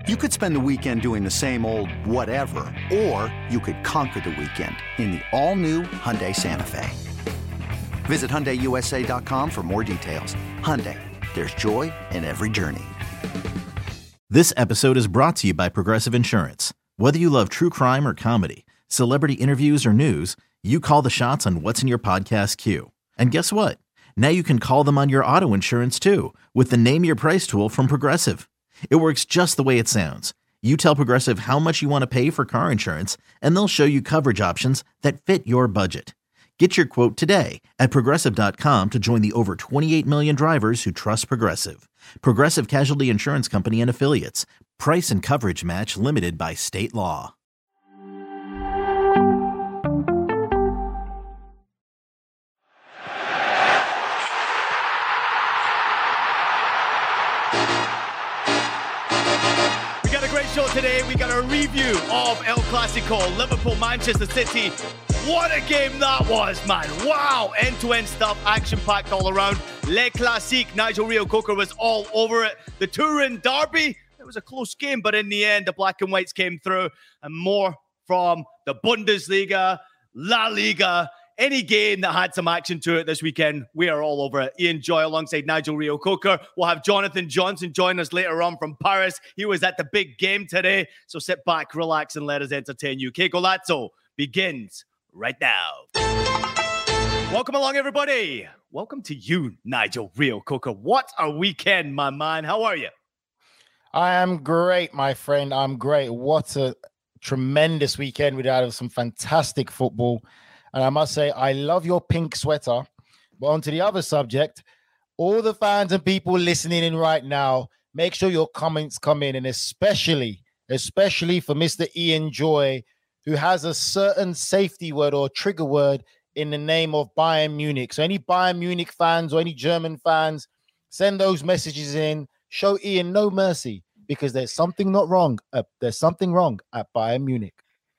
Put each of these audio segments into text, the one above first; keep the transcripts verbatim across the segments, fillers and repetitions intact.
You could spend the weekend doing the same old whatever, or you could conquer the weekend in the all-new Hyundai Santa Fe. Visit Hyundai U S A dot com for more details. Hyundai, there's joy in every journey. This episode is brought to you by Progressive Insurance. Whether you love true crime or comedy, celebrity interviews or news, you call the shots on what's in your podcast queue. And guess what? Now you can call them on your auto insurance too with the Name Your Price tool from Progressive. It works just the way it sounds. You tell Progressive how much you want to pay for car insurance, and they'll show you coverage options that fit your budget. Get your quote today at Progressive dot com to join the over twenty-eight million drivers who trust Progressive. Progressive Casualty Insurance Company and Affiliates. Price and coverage match limited by state law. Show today. We got a review of El Clasico, Liverpool, Manchester City. What a game that was, man. Wow. End-to-end stuff, action-packed all around. Le Classique, Nigel Reo-Coker was all over it. The Turin derby, it was a close game, but in the end, the black and whites came through. And more from the Bundesliga, La Liga, any game that had some action to it this weekend, we are all over it. Ian Joy alongside Nigel Reo-Coker. We'll have Jonathan Johnson join us later on from Paris. He was at the big game today. So sit back, relax, and let us entertain you. Que Golazo begins right now. Welcome along, everybody. Welcome to you, Nigel Reo-Coker. What a weekend, my man. How are you? I am great, my friend. I'm great. What a tremendous weekend. We had some fantastic football. And I must say, I love your pink sweater. But on to the other subject, all the fans and people listening in right now, make sure your comments come in. And especially, especially for Mister Ian Joy, who has a certain safety word or trigger word in the name of Bayern Munich. So any Bayern Munich fans or any German fans, send those messages in. Show Ian no mercy because there's something not wrong. Uh, there's something wrong at Bayern Munich.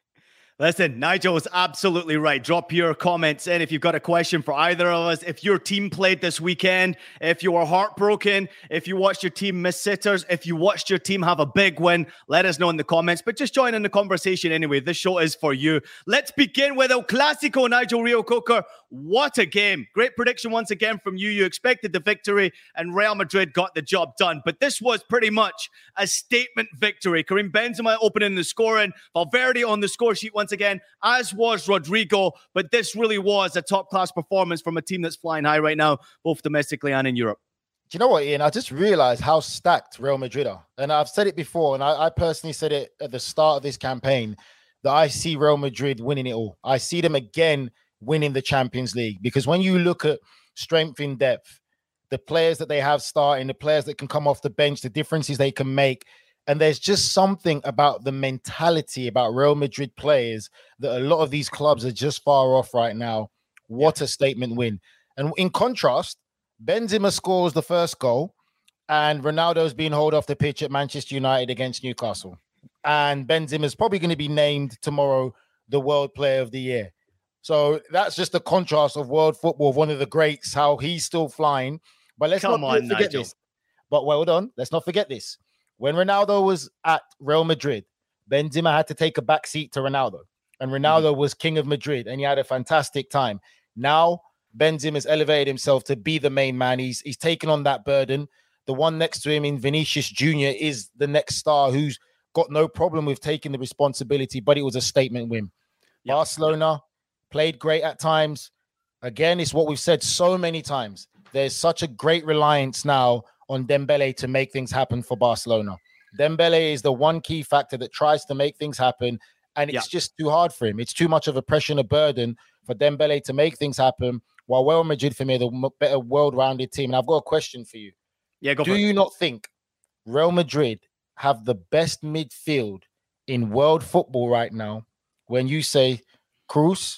Listen, Nigel is absolutely right. Drop your comments in if you've got a question for either of us. If your team played this weekend, if you were heartbroken, if you watched your team miss sitters, if you watched your team have a big win, let us know in the comments. But just join in the conversation anyway. This show is for you. Let's begin with El Clasico, Nigel Reo-Coker. What a game. Great prediction once again from you. You expected the victory and Real Madrid got the job done. But this was pretty much a statement victory. Karim Benzema opening the scoring. Valverde on the score sheet once again, as was Rodrigo. But this really was a top-class performance from a team that's flying high right now, both domestically and in Europe. Do you know what, Ian? I just realized how stacked Real Madrid are. And I've said it before, and I, I personally said it at the start of this campaign, that I see Real Madrid winning it all. I see them again winning the Champions League. Because when you look at strength in depth, the players that they have starting, the players that can come off the bench, the differences they can make, and there's just something about the mentality about Real Madrid players that a lot of these clubs are just far off right now. What a statement win. And in contrast, Benzema scores the first goal and Ronaldo's being hauled off the pitch at Manchester United against Newcastle. And Benzema is probably going to be named tomorrow the World Player of the Year. So that's just a contrast of world football, of one of the greats, how he's still flying. But let's Come not on, forget Nigel. this. But well done. Let's not forget this. When Ronaldo was at Real Madrid, Benzema had to take a back seat to Ronaldo. And Ronaldo mm-hmm. was king of Madrid, and he had a fantastic time. Now, Benzema has elevated himself to be the main man. He's, he's taken on that burden. The one next to him in Vinicius Junior is the next star who's got no problem with taking the responsibility, but it was a statement win. Yep. Barcelona yep. played great at times. Again, it's what we've said so many times. There's such a great reliance now on Dembele to make things happen for Barcelona. Dembele is the one key factor that tries to make things happen, and it's yep. just too hard for him. It's too much of a pressure and a burden for Dembele to make things happen, while Real Madrid, for me, are the better world-rounded team. And I've got a question for you. Yeah, go Do for you it. not think Real Madrid have the best midfield in world football right now when you say Kroos,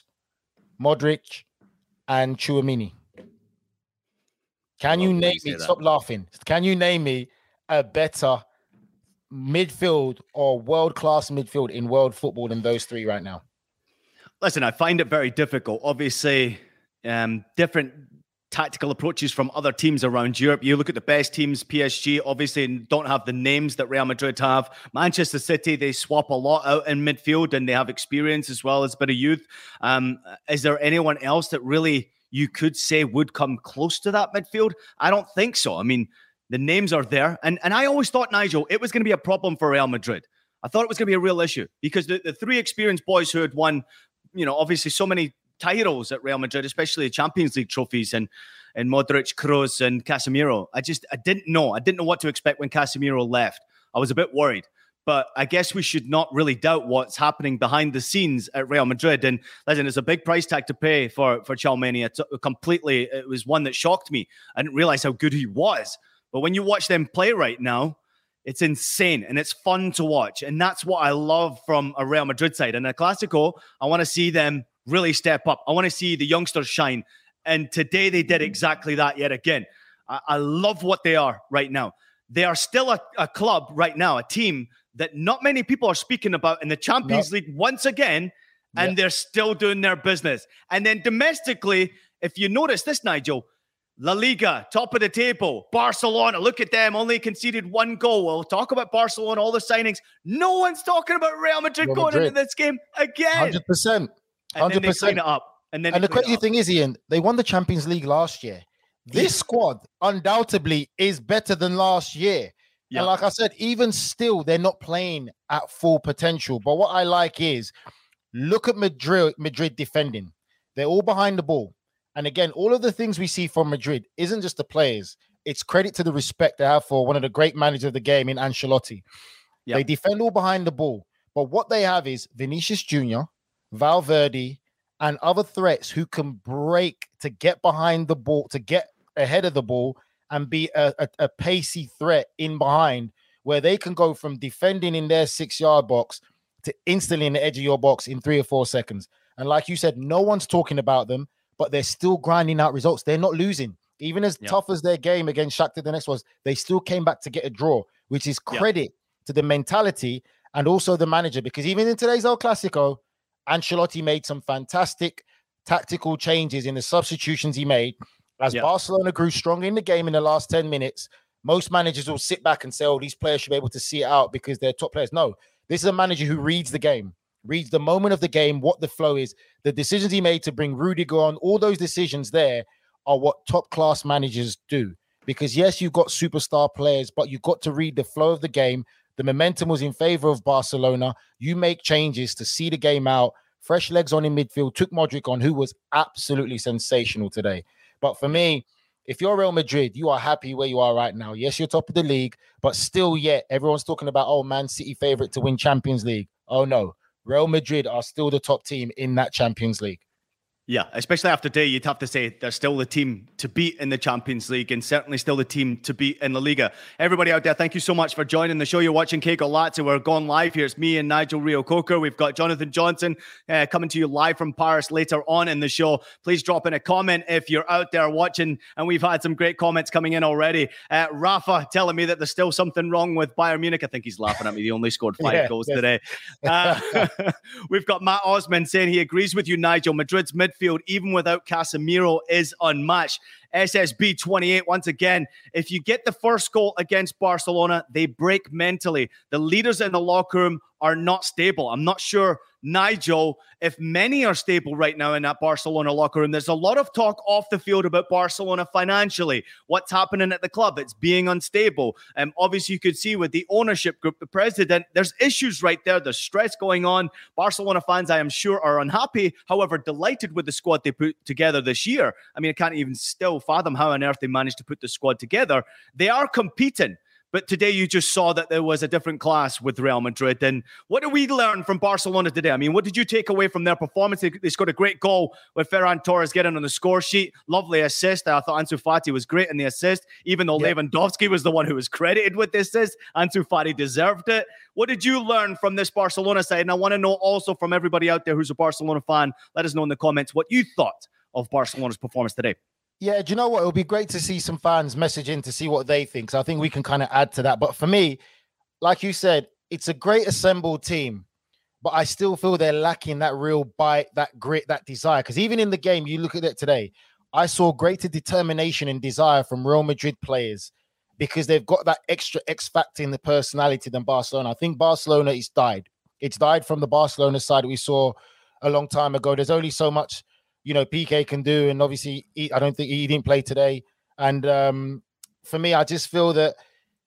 Modric, and Tchouaméni? Can you name me, stop laughing, can you name me a better midfield or world-class midfield in world football than those three right now? Listen, I find it very difficult. Obviously, um, different tactical approaches from other teams around Europe. You look at the best teams, P S G, obviously don't have the names that Real Madrid have. Manchester City, they swap a lot out in midfield and they have experience as well as a bit of youth. Um, is there anyone else that really you could say would come close to that midfield? I don't think so. I mean, the names are there. And, and I always thought, Nigel, it was going to be a problem for Real Madrid. I thought it was going to be a real issue because the, the three experienced boys who had won, you know, obviously so many titles at Real Madrid, especially Champions League trophies, and and Modric, Kroos, and Casemiro. I just, I didn't know. I didn't know what to expect when Casemiro left. I was a bit worried. But I guess we should not really doubt what's happening behind the scenes at Real Madrid. And listen, it's a big price tag to pay for, for Tchouaméni. It's completely, it was one that shocked me. I didn't realize how good he was. But when you watch them play right now, it's insane and it's fun to watch. And that's what I love from a Real Madrid side. And a Clásico, I want to see them really step up. I want to see the youngsters shine. And today they did exactly that yet again. I, I love what they are right now. They are still a, a club right now, a team that not many people are speaking about in the Champions nope. League once again, and yep. they're still doing their business. And then domestically, if you notice this, Nigel, La Liga, top of the table, Barcelona, look at them, only conceded one goal. We'll talk about Barcelona, all the signings. No one's talking about Real Madrid Real going Madrid. into this game again. one hundred percent. one hundred percent. And then they clean it up. And, then and the crazy thing is, Ian, they won the Champions League last year. This squad undoubtedly is better than last year. Yeah. And like I said, even still, they're not playing at full potential. But what I like is, look at Madrid, Madrid defending. They're all behind the ball. And again, all of the things we see from Madrid isn't just the players. It's credit to the respect they have for one of the great managers of the game in Ancelotti. Yeah. They defend all behind the ball. But what they have is Vinicius Junior, Valverde, and other threats who can break to get behind the ball, to get ahead of the ball and be a, a, a pacey threat in behind, where they can go from defending in their six-yard box to instantly in the edge of your box in three or four seconds. And like you said, no one's talking about them, but they're still grinding out results. They're not losing. Even as yeah. tough as their game against Shakhtar Donetsk was, they still came back to get a draw, which is credit yeah. to the mentality and also the manager. Because even in today's El Clasico, Ancelotti made some fantastic tactical changes in the substitutions he made. As yeah. Barcelona grew strong in the game in the last ten minutes, most managers will sit back and say, oh, these players should be able to see it out because they're top players. No, this is a manager who reads the game, reads the moment of the game, what the flow is, the decisions he made to bring Rudiger on. All those decisions there are what top-class managers do. Because, yes, you've got superstar players, but you've got to read the flow of the game. The momentum was in favor of Barcelona. You make changes to see the game out. Fresh legs on in midfield, took Modric on, who was absolutely sensational today. But for me, if you're Real Madrid, you are happy where you are right now. Yes, you're top of the league, but still yet everyone's talking about, oh, Man City favorite to win Champions League. Oh, no. Real Madrid are still the top team in that Champions League. Yeah, especially after today, you'd have to say they're still the team to beat in the Champions League and certainly still the team to beat in La Liga. Everybody out there, thank you so much for joining the show. You're watching Que Golazo. We're going live here. It's me and Nigel Reo-Coker. We've got Jonathan Johnson uh, coming to you live from Paris later on in the show. Please drop in a comment if you're out there watching, and we've had some great comments coming in already. Uh, Rafa telling me that there's still something wrong with Bayern Munich. I think he's laughing at me. They only scored five yeah, goals yes. today. Uh, we've got Matt Osman saying he agrees with you, Nigel. Madrid's midfield, even without Casemiro, is unmatched. S S B twenty-eight, once again, if you get the first goal against Barcelona, they break mentally. The leaders in the locker room are not stable. I'm not sure, Nigel, if many are stable right now in that Barcelona locker room. There's a lot of talk off the field about Barcelona financially. What's happening at the club? It's being unstable. Um, obviously, you could see with the ownership group, the president, there's issues right there. There's stress going on. Barcelona fans, I am sure, are unhappy. However, delighted with the squad they put together this year. I mean, I can't even still fathom how on earth they managed to put the squad together. They are competing. But today you just saw that there was a different class with Real Madrid. And what did we learn from Barcelona today? I mean, what did you take away from their performance? They, they scored a great goal with Ferran Torres getting on the score sheet. Lovely assist. I thought Ansu Fati was great in the assist, even though yeah. Lewandowski was the one who was credited with the assist. Ansu Fati deserved it. What did you learn from this Barcelona side? And I want to know also from everybody out there who's a Barcelona fan, let us know in the comments what you thought of Barcelona's performance today. Yeah, do you know what? It'll be great to see some fans message in to see what they think. So I think we can kind of add to that. But for me, like you said, it's a great assembled team, but I still feel they're lacking that real bite, that grit, that desire. Because even in the game, you look at it today, I saw greater determination and desire from Real Madrid players because they've got that extra X factor in the personality than Barcelona. I think Barcelona is died. It's died from the Barcelona side we saw a long time ago. There's only so much, you know, P K can do. And obviously, he, I don't think he didn't play today. And um, for me, I just feel that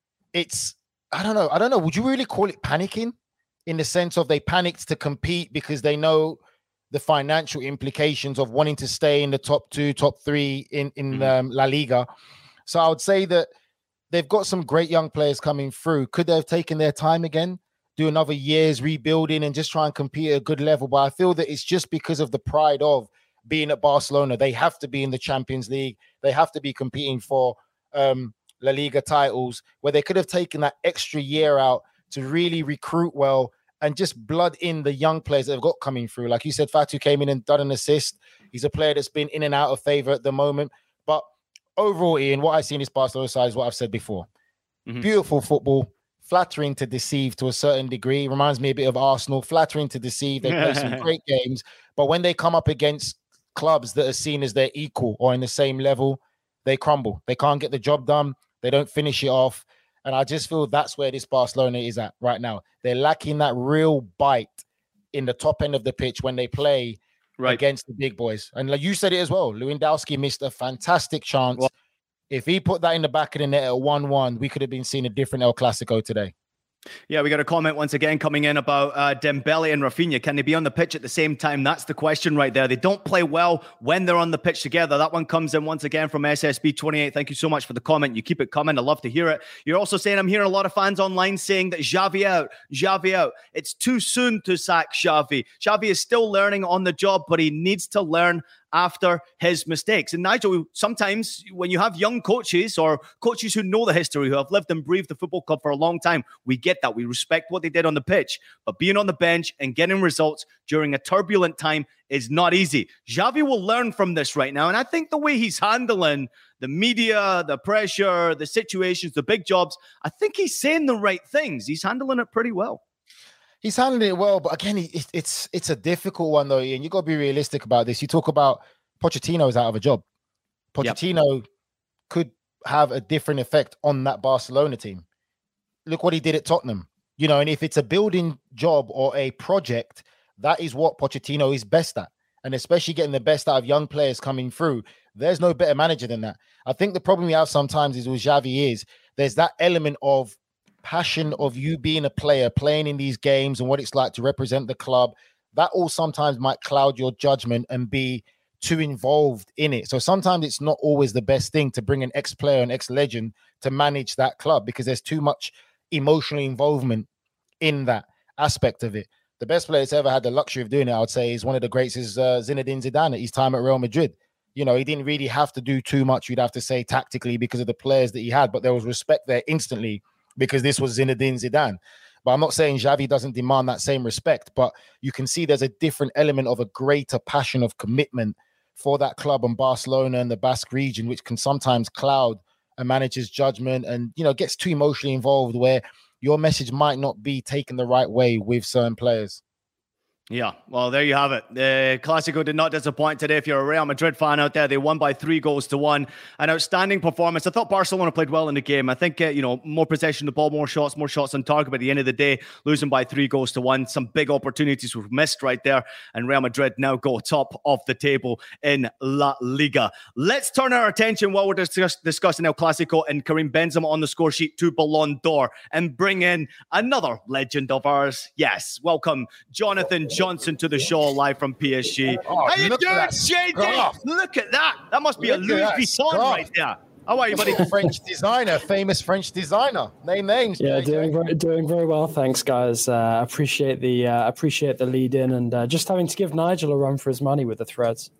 it's, I don't know. I don't know. Would you really call it panicking in the sense of they panicked to compete because they know the financial implications of wanting to stay in the top two, top three in, in mm-hmm. um, La Liga? So I would say that they've got some great young players coming through. Could they have taken their time again, do another year's rebuilding and just try and compete at a good level? But I feel that it's just because of the pride of being at Barcelona. They have to be in the Champions League. They have to be competing for um, La Liga titles, where they could have taken that extra year out to really recruit well and just blood in the young players that they've got coming through. Like you said, Fatu came in and done an assist. He's a player that's been in and out of favor at the moment. But overall, Ian, what I see in this Barcelona side is what I've said before. Mm-hmm. Beautiful football, flattering to deceive to a certain degree. Reminds me a bit of Arsenal, flattering to deceive. They play some great games. But when they come up against clubs that are seen as their equal or in the same level, they crumble. They can't get the job done. They don't finish it off. And I just feel that's where this Barcelona is at right now. They're lacking that real bite in the top end of the pitch when they play right against the big boys. And like you said it as well, Lewandowski missed a fantastic chance. Well, if he put that in the back of the net at one one, we could have been seeing a different El Clasico today. Yeah, we got a comment once again coming in about uh, Dembele and Rafinha. Can they be on the pitch at the same time? That's the question right there. They don't play well when they're on the pitch together. That one comes in once again from S S B twenty-eight. Thank you so much for the comment. You keep it coming. I love to hear it. You're also saying, I'm hearing a lot of fans online saying that Xavi out, Xavi out. It's too soon to sack Xavi. Xavi is still learning on the job, but he needs to learn after his mistakes. And Nigel, sometimes when you have young coaches or coaches who know the history, who have lived and breathed the football club for a long time, we get that. We respect what they did on the pitch. But being on the bench and getting results during a turbulent time is not easy. Xavi will learn from this right now. And I think the way he's handling the media, the pressure, the situations, the big jobs, I think he's saying the right things. He's handling it pretty well. He's handling it well, but again, it's it's it's a difficult one though, and you got to be realistic about this. You talk about Pochettino is out of a job. Pochettino yep. could have a different effect on that Barcelona team. Look what he did at Tottenham, you know. And if it's a building job or a project, that is what Pochettino is best at, and especially getting the best out of young players coming through. There's no better manager than that. I think the problem we have sometimes is with Xavi is there's that element of passion of you being a player, playing in these games and what it's like to represent the club. That all sometimes might cloud your judgment and be too involved in it. So sometimes it's not always the best thing to bring an ex-player, an ex-legend to manage that club because there's too much emotional involvement in that aspect of it. The best player that's ever had the luxury of doing it, I would say, is one of the greats is uh, Zinedine Zidane at his time at Real Madrid. You know, he didn't really have to do too much, you'd have to say, tactically because of the players that he had, but there was respect there instantly because this was Zinedine Zidane. But I'm not saying Xavi doesn't demand that same respect, but you can see there's a different element of a greater passion of commitment for that club and Barcelona and the Basque region, which can sometimes cloud a manager's judgment and, you know, gets too emotionally involved where your message might not be taken the right way with certain players. Yeah, well, there you have it. The Clásico did not disappoint today. If you're a Real Madrid fan out there, they won by three goals to one. An outstanding performance. I thought Barcelona played well in the game. I think, uh, you know, more possession of the ball, more shots, more shots on target. But at the end of the day, losing by three goals to one. Some big opportunities were missed right there. And Real Madrid now go top of the table in La Liga. Let's turn our attention while we're discuss- discussing El Clásico and Karim Benzema on the score sheet to Ballon d'Or and bring in another legend of ours. Yes, welcome Jonathan Johnson to the show live from P S G. Oh, how you doing, J D? Look at that. That must be look a Louis Vuitton right there. How are you, buddy? French designer, famous French designer. Name names. Yeah, doing very, doing very well. Thanks, guys. Uh, appreciate the uh, appreciate the lead in and uh, just having to give Nigel a run for his money with the threads.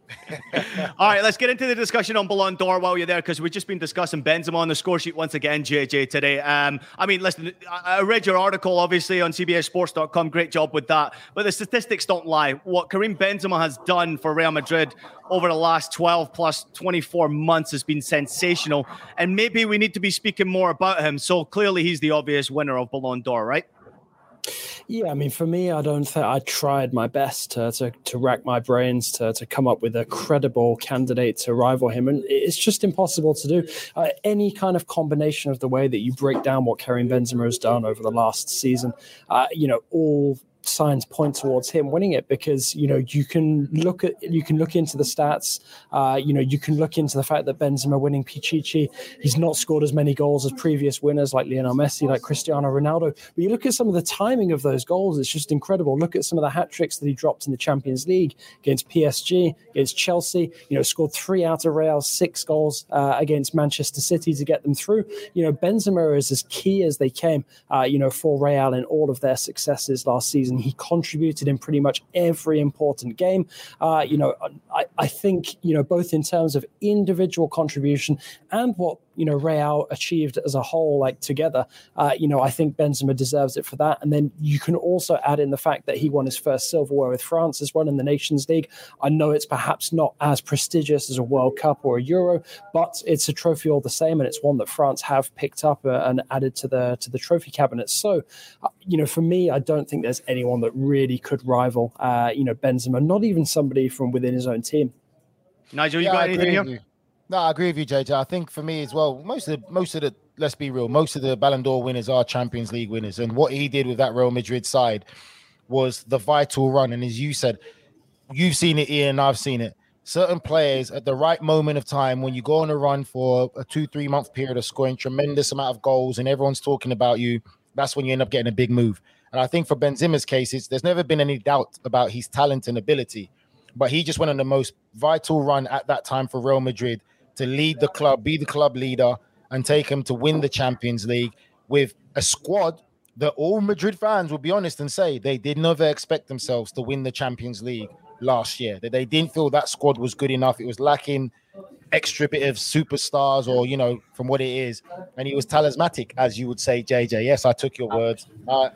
All right, let's get into the discussion on Ballon d'Or while you're there, because we've just been discussing Benzema on the score sheet once again, J J, today. Um, I mean, listen, I read your article, obviously, on C B S Sports dot com. Great job with that. But the statistics don't lie. What Karim Benzema has done for Real Madrid over the last twelve plus twenty-four months has been sensational. And maybe we need to be speaking more about him. So clearly he's the obvious winner of Ballon d'Or, right? Yeah, I mean, for me, I don't think I tried my best to, to to rack my brains to to come up with a credible candidate to rival him, and it's just impossible to do. Uh, any kind of combination of the way that you break down what Karim Benzema has done over the last season, uh, you know, all signs point towards him winning it, because you know you can look at you can look into the stats, uh, you know you can look into the fact that Benzema winning Pichichi, he's not scored as many goals as previous winners like Lionel Messi, like Cristiano Ronaldo. But you look at some of the timing of those goals; it's just incredible. Look at some of the hat tricks that he dropped in the Champions League against P S G, against Chelsea. You know, scored three out of Real's six goals uh, against Manchester City to get them through. You know, Benzema is as key as they came. Uh, you know, for Real in all of their successes last season. He contributed in pretty much every important game. Uh, you know, I, I think, you know, both in terms of individual contribution and what, you know, Real achieved as a whole, like together, uh, you know, I think Benzema deserves it for that. And then you can also add in the fact that he won his first silverware with France as well in the Nations League. I know it's perhaps not as prestigious as a World Cup or a Euro, but it's a trophy all the same, and it's one that France have picked up uh, and added to the to the trophy cabinet. So, uh, you know, for me, I don't think there's anyone that really could rival, uh, you know, Benzema, not even somebody from within his own team. Nigel, you yeah, got anything here? You. No, I agree with you, J J. I think for me as well, most of the, most of the, let's be real, most of the Ballon d'Or winners are Champions League winners. And what he did with that Real Madrid side was the vital run. And as you said, you've seen it, Ian, I've seen it. Certain players at the right moment of time, when you go on a run for a two, three month period of scoring tremendous amount of goals and everyone's talking about you, that's when you end up getting a big move. And I think for Benzema's case, it's, there's never been any doubt about his talent and ability. But he just went on the most vital run at that time for Real Madrid to lead the club, be the club leader, and take him to win the Champions League with a squad that all Madrid fans will be honest and say they did never expect themselves to win the Champions League last year. That they didn't feel that squad was good enough. It was lacking extra bit of superstars, or, you know, from what it is. And he was talismanic, as you would say, J J. Yes, I took your words. Uh,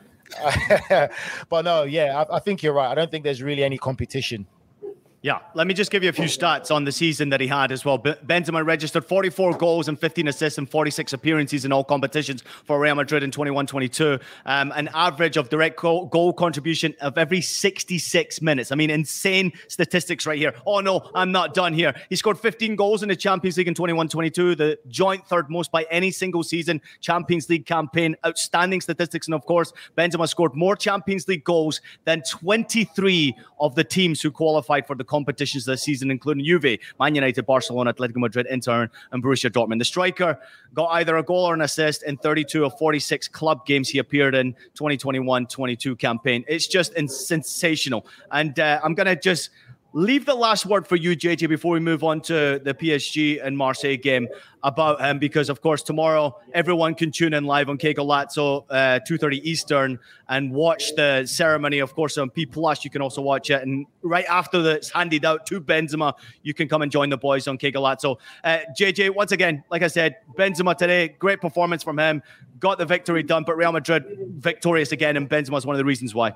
but no, yeah, I, I think you're right. I don't think there's really any competition. Yeah, let me just give you a few stats on the season that he had as well. Benzema registered forty-four goals and fifteen assists and forty-six appearances in all competitions for Real Madrid in twenty-one twenty-two. Um, an average of direct goal, goal contribution of every sixty-six minutes. I mean, insane statistics right here. Oh, no, I'm not done here. He scored fifteen goals in the Champions League in twenty-one twenty-two, the joint third most by any single season Champions League campaign. Outstanding statistics. And, of course, Benzema scored more Champions League goals than twenty-three of the teams who qualified for the competitions this season, including Juve, Man United, Barcelona, Atletico Madrid, Inter, and Borussia Dortmund. The striker got either a goal or an assist in thirty-two of forty-six club games he appeared in twenty twenty-one twenty-two campaign. It's just sensational. And uh, I'm going to just leave the last word for you, J J, before we move on to the P S G and Marseille game about him, because, of course, tomorrow everyone can tune in live on Que Golazo, uh, two thirty Eastern, and watch the ceremony, of course, on P Plus. You can also watch it. And right after it's handed out to Benzema, you can come and join the boys on Que Golazo. Uh, J J, once again, like I said, Benzema today, great performance from him. Got the victory done, but Real Madrid victorious again, and Benzema is one of the reasons why.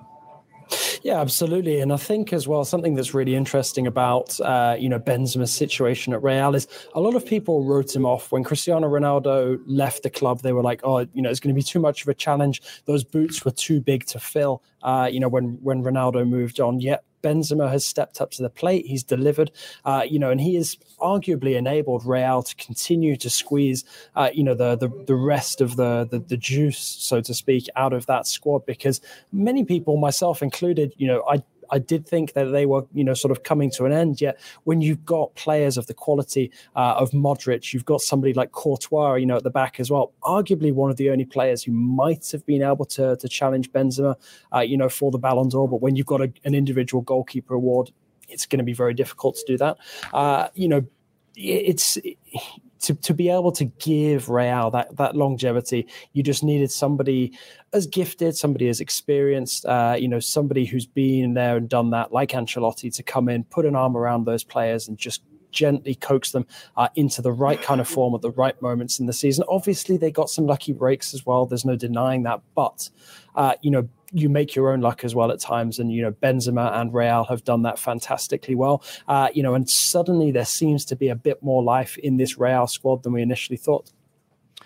Yeah, absolutely. And I think as well, something that's really interesting about, uh, you know, Benzema's situation at Real is a lot of people wrote him off. When Cristiano Ronaldo left the club, they were like, oh, you know, it's going to be too much of a challenge. Those boots were too big to fill, uh, you know, when, when Ronaldo moved on. Yet Benzema has stepped up to the plate. He's delivered, uh, you know, and he has arguably enabled Real to continue to squeeze, uh, you know, the, the the rest of the, the the juice, so to speak, out of that squad. Because many people, myself included, you know, I. I did think that they were, you know, sort of coming to an end. Yet when you've got players of the quality uh, of Modric, you've got somebody like Courtois, you know, at the back as well, arguably one of the only players who might have been able to to challenge Benzema, uh, you know, for the Ballon d'Or. But when you've got a, an individual goalkeeper award, it's going to be very difficult to do that. Uh, you know, it's... It, To, to be able to give Real that, that longevity, you just needed somebody as gifted, somebody as experienced, uh, you know, somebody who's been there and done that, like Ancelotti, to come in, put an arm around those players and just gently coax them uh, into the right kind of form at the right moments in the season. Obviously, they got some lucky breaks as well. There's no denying that. But, uh, you know, you make your own luck as well at times. And, you know, Benzema and Real have done that fantastically well. Uh, you know, and suddenly there seems to be a bit more life in this Real squad than we initially thought.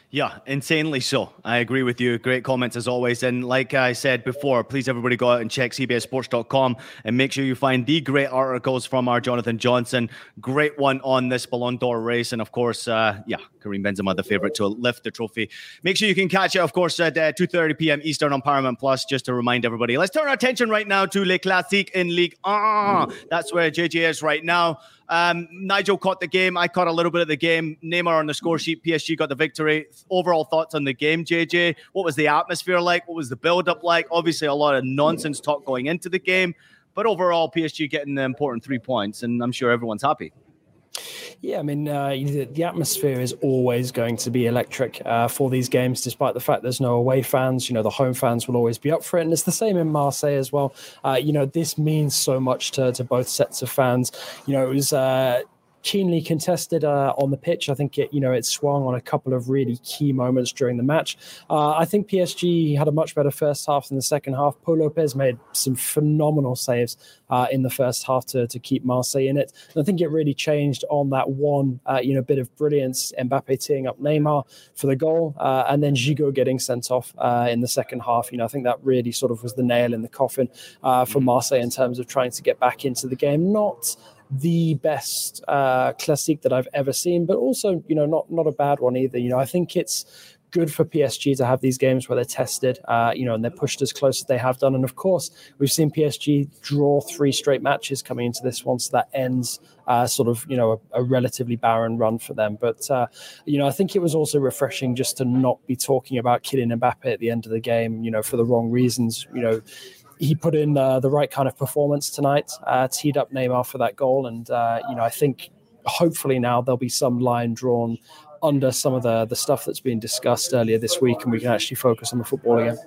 Yeah, insanely so. I agree with you. Great comments as always. And like I said before, please everybody go out and check C B S Sports dot com and make sure you find the great articles from our Jonathan Johnson. Great one on this Ballon d'Or race. And of course, uh, yeah, Karim Benzema, the favorite to lift the trophy. Make sure you can catch it, of course, at uh, two thirty p.m. Eastern on Paramount Plus, just to remind everybody. Let's turn our attention right now to Les Classiques in Ligue one. That's where J J is right now. Um, Nigel caught the game. I caught a little bit of the game. Neymar on the score sheet. P S G got the victory. Overall thoughts on the game, J J? What was the atmosphere like? What was the build-up like? Obviously, a lot of nonsense talk going into the game. But overall, P S G getting the important three points. And I'm sure everyone's happy. Yeah, I mean, uh, the, the atmosphere is always going to be electric uh, for these games, despite the fact there's no away fans. You know, the home fans will always be up for it. And it's the same in Marseille as well. Uh, you know, this means so much to, to both sets of fans. You know, it was... Uh, keenly contested uh, on the pitch. I think it, you know, it swung on a couple of really key moments during the match. Uh, I think P S G had a much better first half than the second half. Paul Lopez made some phenomenal saves uh, in the first half to, to keep Marseille in it. And I think it really changed on that one, uh, you know, bit of brilliance. Mbappe teeing up Neymar for the goal, uh, and then Gigot getting sent off uh, in the second half. You know, I think that really sort of was the nail in the coffin uh, for Marseille in terms of trying to get back into the game. Not the best uh, classique that I've ever seen, but also, you know, not not a bad one either. You know, I think it's good for P S G to have these games where they're tested, uh, you know, and they're pushed as close as they have done. And of course, we've seen P S G draw three straight matches coming into this one, so that ends uh, sort of, you know, a, a relatively barren run for them. But, uh, you know, I think it was also refreshing just to not be talking about Kylian Mbappe at the end of the game, you know, for the wrong reasons. You know, he put in uh, the right kind of performance tonight, uh, teed up Neymar for that goal. And, uh, you know, I think hopefully now there'll be some line drawn under some of the, the stuff that's been discussed earlier this week, and we can actually focus on the football again.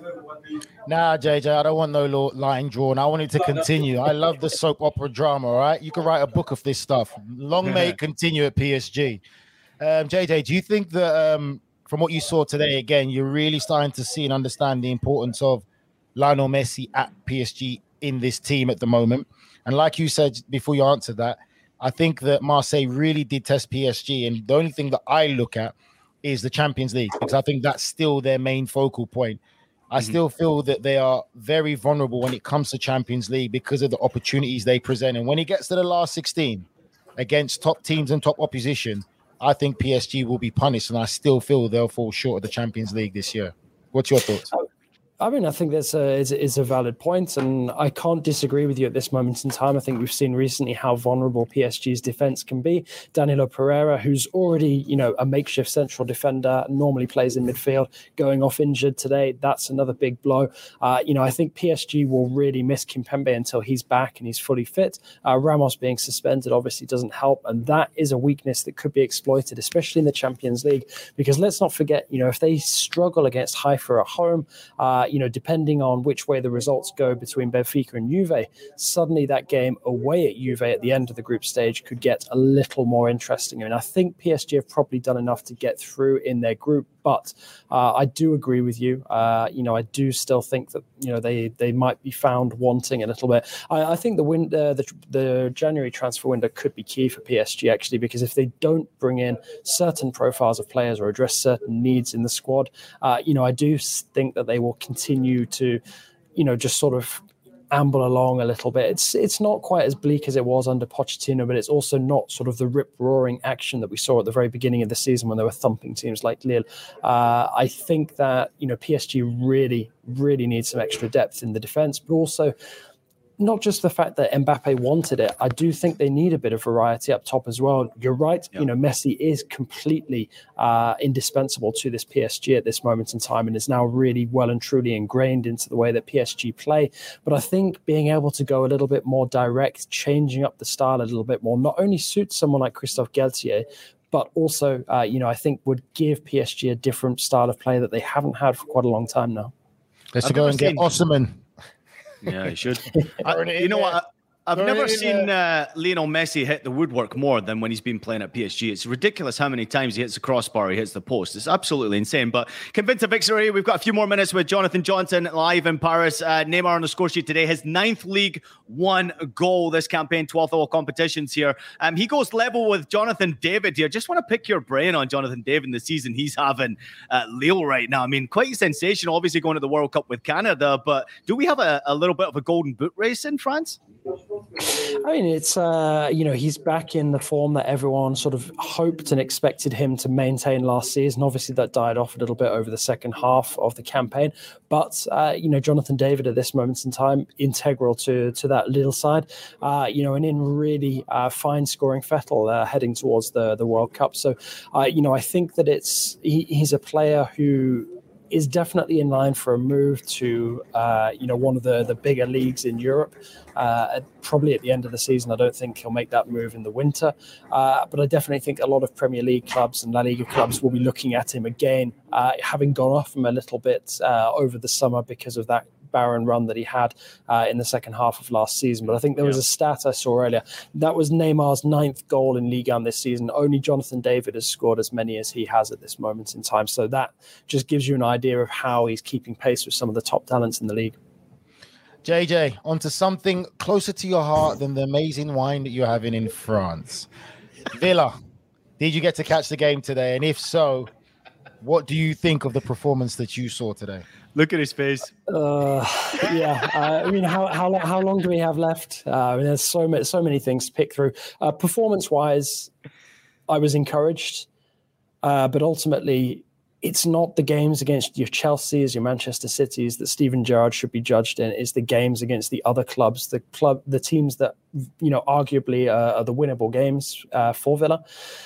Nah, J J, I don't want no line drawn. I want it to continue. I love the soap opera drama, all right? You can write a book of this stuff. Long may it continue at P S G. Um, J J, do you think that um, from what you saw today, again, you're really starting to see and understand the importance of Lionel Messi at P S G in this team at the moment? And like you said before you answered that, I think that Marseille really did test P S G. And the only thing that I look at is the Champions League, because I think that's still their main focal point. I mm-hmm. still feel that they are very vulnerable when it comes to Champions League because of the opportunities they present. And when it gets to the last sixteen against top teams and top opposition, I think P S G will be punished. And I still feel they'll fall short of the Champions League this year. What's your thoughts? I mean, I think that's a, is, is a valid point, and I can't disagree with you at this moment in time. I think we've seen recently how vulnerable P S G's defense can be. Danilo Pereira, who's already, you know, a makeshift central defender, normally plays in midfield, going off injured today. That's another big blow. Uh, you know, I think P S G will really miss Kimpembe until he's back and he's fully fit. Uh, Ramos being suspended obviously doesn't help, and that is a weakness that could be exploited, especially in the Champions League, because let's not forget, you know, if they struggle against Haifa at home, uh, you know, depending on which way the results go between Benfica and Juve, suddenly that game away at Juve at the end of the group stage could get a little more interesting. I mean, I think P S G have probably done enough to get through in their group, but uh, I do agree with you. Uh, you know, I do still think that, you know, they they might be found wanting a little bit. I, I think the, win, uh, the the January transfer window could be key for P S G, actually, because if they don't bring in certain profiles of players or address certain needs in the squad, uh, you know, I do think that they will continue to, you know, just sort of amble along a little bit. It's it's not quite as bleak as it was under Pochettino, but it's also not sort of the rip-roaring action that we saw at the very beginning of the season when they were thumping teams like Lille. Uh, I think that, you know, P S G really, really needs some extra depth in the defence, but also not just the fact that Mbappe wanted it. I do think they need a bit of variety up top as well. You're right. Yep. You know, Messi is completely uh, indispensable to this P S G at this moment in time, and is now really well and truly ingrained into the way that P S G play. But I think being able to go a little bit more direct, changing up the style a little bit more, not only suits someone like Christophe Galtier, but also, uh, you know, I think would give P S G a different style of play that they haven't had for quite a long time now. Let's go and get Osimhen. Yeah, he should. I, you know what? I've never seen uh, Lionel Messi hit the woodwork more than when he's been playing at P S G. It's ridiculous how many times he hits the crossbar, he hits the post. It's absolutely insane. But convinced of victory. We've got a few more minutes with Jonathan Johnson live in Paris. Uh, Neymar on the score sheet today. His ninth League One goal this campaign, twelfth of all competitions here. Um, he goes level with Jonathan David here. Just want to pick your brain on Jonathan David and the season he's having at Lille right now. I mean, quite sensational. Obviously going to the World Cup with Canada. But do we have a, a little bit of a golden boot race in France? I mean, it's, uh, you know, he's back in the form that everyone sort of hoped and expected him to maintain last season. Obviously, that died off a little bit over the second half of the campaign. But, uh, you know, Jonathan David at this moment in time, integral to to that little side, uh, you know, and in really uh, fine scoring fettle uh, heading towards the, the World Cup. So, uh, you know, I think that it's he, he's a player who is definitely in line for a move to, uh, you know, one of the, the bigger leagues in Europe. Uh, probably at the end of the season, I don't think he'll make that move in the winter. Uh, but I definitely think a lot of Premier League clubs and La Liga clubs will be looking at him again, uh, having gone off him a little bit uh, over the summer because of that barren run that he had uh, in the second half of last season. But I think there was a stat I saw earlier. That was Neymar's ninth goal in Ligue one this season. Only Jonathan David has scored as many as he has at this moment in time. So that just gives you an idea of how he's keeping pace with some of the top talents in the league. J J, onto something closer to your heart than the amazing wine that you're having in France. Villa, did you get to catch the game today? And if so, what do you think of the performance that you saw today? Look at his face. Uh, yeah, uh, I mean, how how long, how long do we have left? Uh, I mean, there's so many so many things to pick through. Uh, performance-wise, I was encouraged, uh, but ultimately, it's not the games against your Chelseas, your Manchester Cities that Steven Gerrard should be judged in. It's the games against the other clubs, the club, the teams that, you know, arguably uh, are the winnable games uh, for Villa.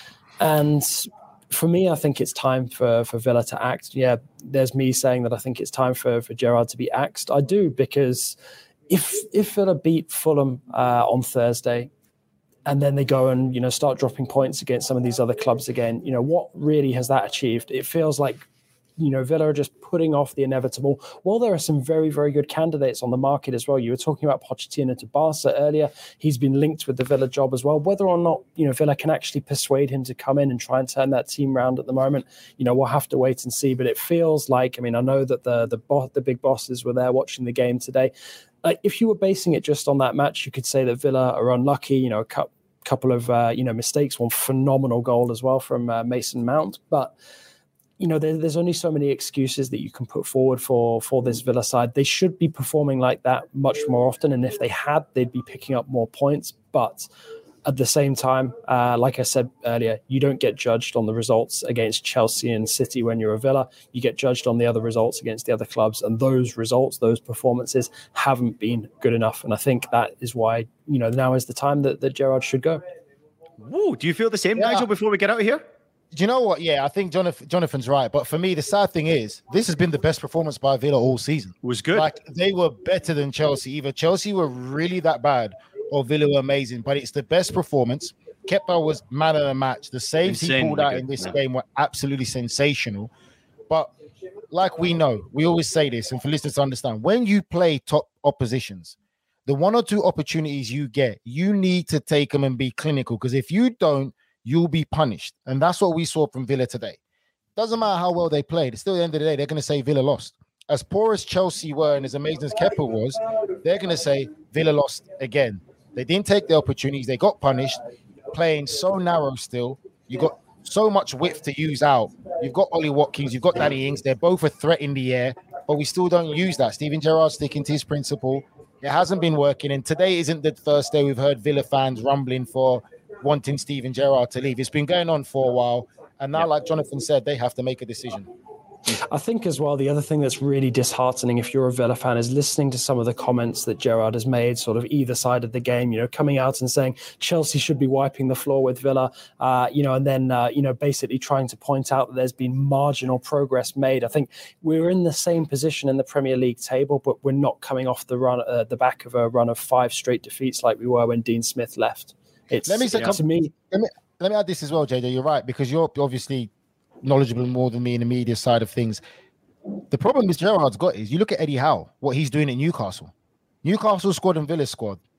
And for me, I think it's time for, for Villa to act. Yeah, there's me saying that I think it's time for, for Gerrard to be axed. I do, because if if Villa beat Fulham uh, on Thursday, and then they go and, you know, start dropping points against some of these other clubs again, you know, what really has that achieved? It feels like, you know, Villa are just putting off the inevitable. Well, there are some very, very good candidates on the market as well. You were talking about Pochettino to Barca earlier. He's been linked with the Villa job as well. Whether or not, you know, Villa can actually persuade him to come in and try and turn that team around at the moment, you know, we'll have to wait and see. But it feels like, I mean, I know that the the, bo- the big bosses were there watching the game today. Uh, if you were basing it just on that match, you could say that Villa are unlucky, you know, a couple couple of uh, you know mistakes, one phenomenal goal as well from uh, Mason Mount. But you know there, there's only so many excuses that you can put forward for for this Villa side. They should be performing like that much more often, and if they had, they'd be picking up more points. But at the same time, uh, like I said earlier, you don't get judged on the results against Chelsea and City when you're a Villa. You get judged on the other results against the other clubs, and those results, those performances haven't been good enough. And I think that is why, you know, now is the time that, that Gerrard should go. Whoa, do you feel the same, yeah. Nigel, before we get out of here? Do you know what? Yeah, I think Jonathan, Jonathan's right. But for me, the sad thing is, this has been the best performance by Villa all season. It was good. Like, they were better than Chelsea. Either Chelsea were really that bad or Villa were amazing. But it's the best performance. Kepa was man of the match. The saves Insane, he pulled out good. in this yeah. game were absolutely sensational. But like we know, we always say this, and for listeners to understand, when you play top oppositions, the one or two opportunities you get, you need to take them and be clinical. Because if you don't, you'll be punished. And that's what we saw from Villa today. Doesn't matter how well they played. It's still at the end of the day, they're going to say Villa lost. As poor as Chelsea were and as amazing as Kepa was, they're going to say Villa lost again. They didn't take the opportunities. They got punished. Playing so narrow still. You got so much width to use out. You've got Ollie Watkins. You've got Danny Ings. They're both a threat in the air. But we still don't use that. Steven Gerrard sticking to his principle. It hasn't been working. And today isn't the first day we've heard Villa fans rumbling for wanting Steven Gerrard to leave. It's been going on for a while. And now, like Jonathan said, they have to make a decision. I think as well, the other thing that's really disheartening if you're a Villa fan is listening to some of the comments that Gerrard has made sort of either side of the game, you know, coming out and saying Chelsea should be wiping the floor with Villa, uh, you know, and then, uh, you know, basically trying to point out that there's been marginal progress made. I think we're in the same position in the Premier League table, but we're not coming off the run, uh, the back of a run of five straight defeats like we were when Dean Smith left. It's, let me say, you know, to me, let me, let me add this as well, J J. You're right, because you're obviously knowledgeable more than me in the media side of things. The problem with Gerrard's got is you look at Eddie Howe, what he's doing at Newcastle. Newcastle squad and Villa squad,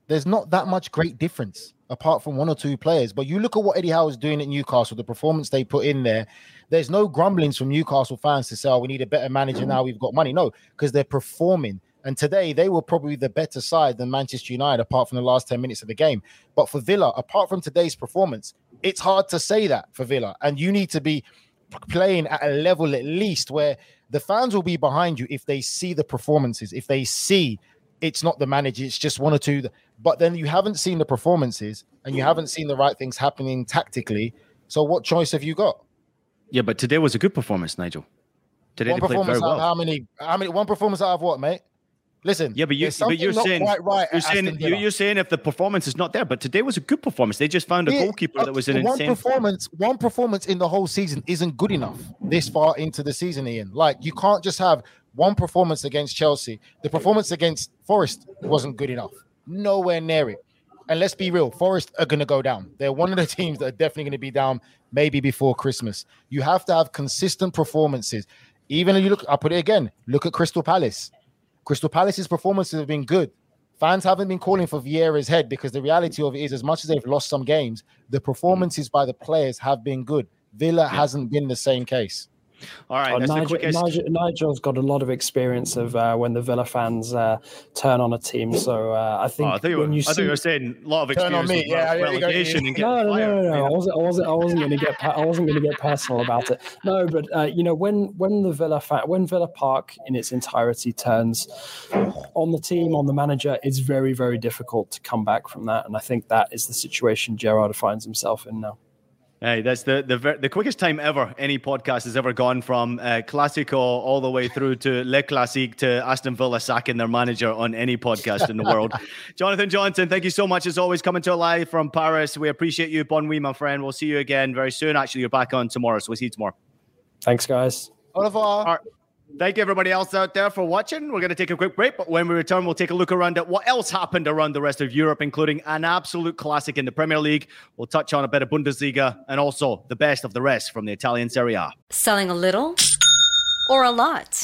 there's not that much great difference apart from one or two players. But you look at what Eddie Howe is doing at Newcastle, the performance they put in there. There's no grumblings from Newcastle fans to say, oh, we need a better manager now, we've got money. No, because they're performing. And today they were probably the better side than Manchester United, apart from the last ten minutes of the game. But for Villa, apart from today's performance, it's hard to say that for Villa. And you need to be playing at a level at least where the fans will be behind you if they see the performances, if they see it's not the manager, it's just one or two. But then you haven't seen the performances and you haven't seen the right things happening tactically. So what choice have you got? Yeah, but today was a good performance, Nigel. Today one they played very performance out well. of how many? How many? One performance out of what, mate? Listen. Yeah, but you, but you're saying, right you're saying, you're, you're saying if the performance is not there, but today was a good performance. They just found a yeah, goalkeeper that was an one insane performance. One performance in the whole season isn't good enough this far into the season, Ian. Like you can't just have one performance against Chelsea. The performance against Forest wasn't good enough. Nowhere near it. And let's be real, Forest are going to go down. They're one of the teams that are definitely going to be down maybe before Christmas. You have to have consistent performances. Even if you look, I'll put it again, look at Crystal Palace. Crystal Palace's performances have been good. Fans haven't been calling for Vieira's head because the reality of it is, as much as they've lost some games, the performances by the players have been good. Villa yeah. hasn't been the same case. All right, oh, that's Nigel, the quickest. Nigel, Nigel's got a lot of experience of uh, when the Villa fans uh, turn on a team. So uh, I think oh, I thought you when were, you I see... thought you were saying a lot of experience with yeah, relegation and getting no, no, fired. no, no, no. I wasn't, I wasn't, I wasn't going to get, I wasn't going to get personal about it. No, but uh, you know, when when the Villa fan, when Villa Park in its entirety turns on the team, on the manager, it's very, very difficult to come back from that. And I think that is the situation Gerrard finds himself in now. Hey, that's the, the the quickest time ever any podcast has ever gone from uh, Classico all the way through to Le Classique to Aston Villa sacking their manager on any podcast in the world. Jonathan Johnson, thank you so much as always, coming to us live from Paris. We appreciate you. Bon nuit, my friend. We'll see you again very soon. Actually, you're back on tomorrow, so we'll see you tomorrow. Thanks, guys. Au revoir. All right. Thank you, everybody else out there, for watching. We're going to take a quick break, but when we return, we'll take a look around at what else happened around the rest of Europe, including an absolute classic in the Premier League. We'll touch on a bit of Bundesliga and also the best of the rest from the Italian Serie A. Selling a little or a lot?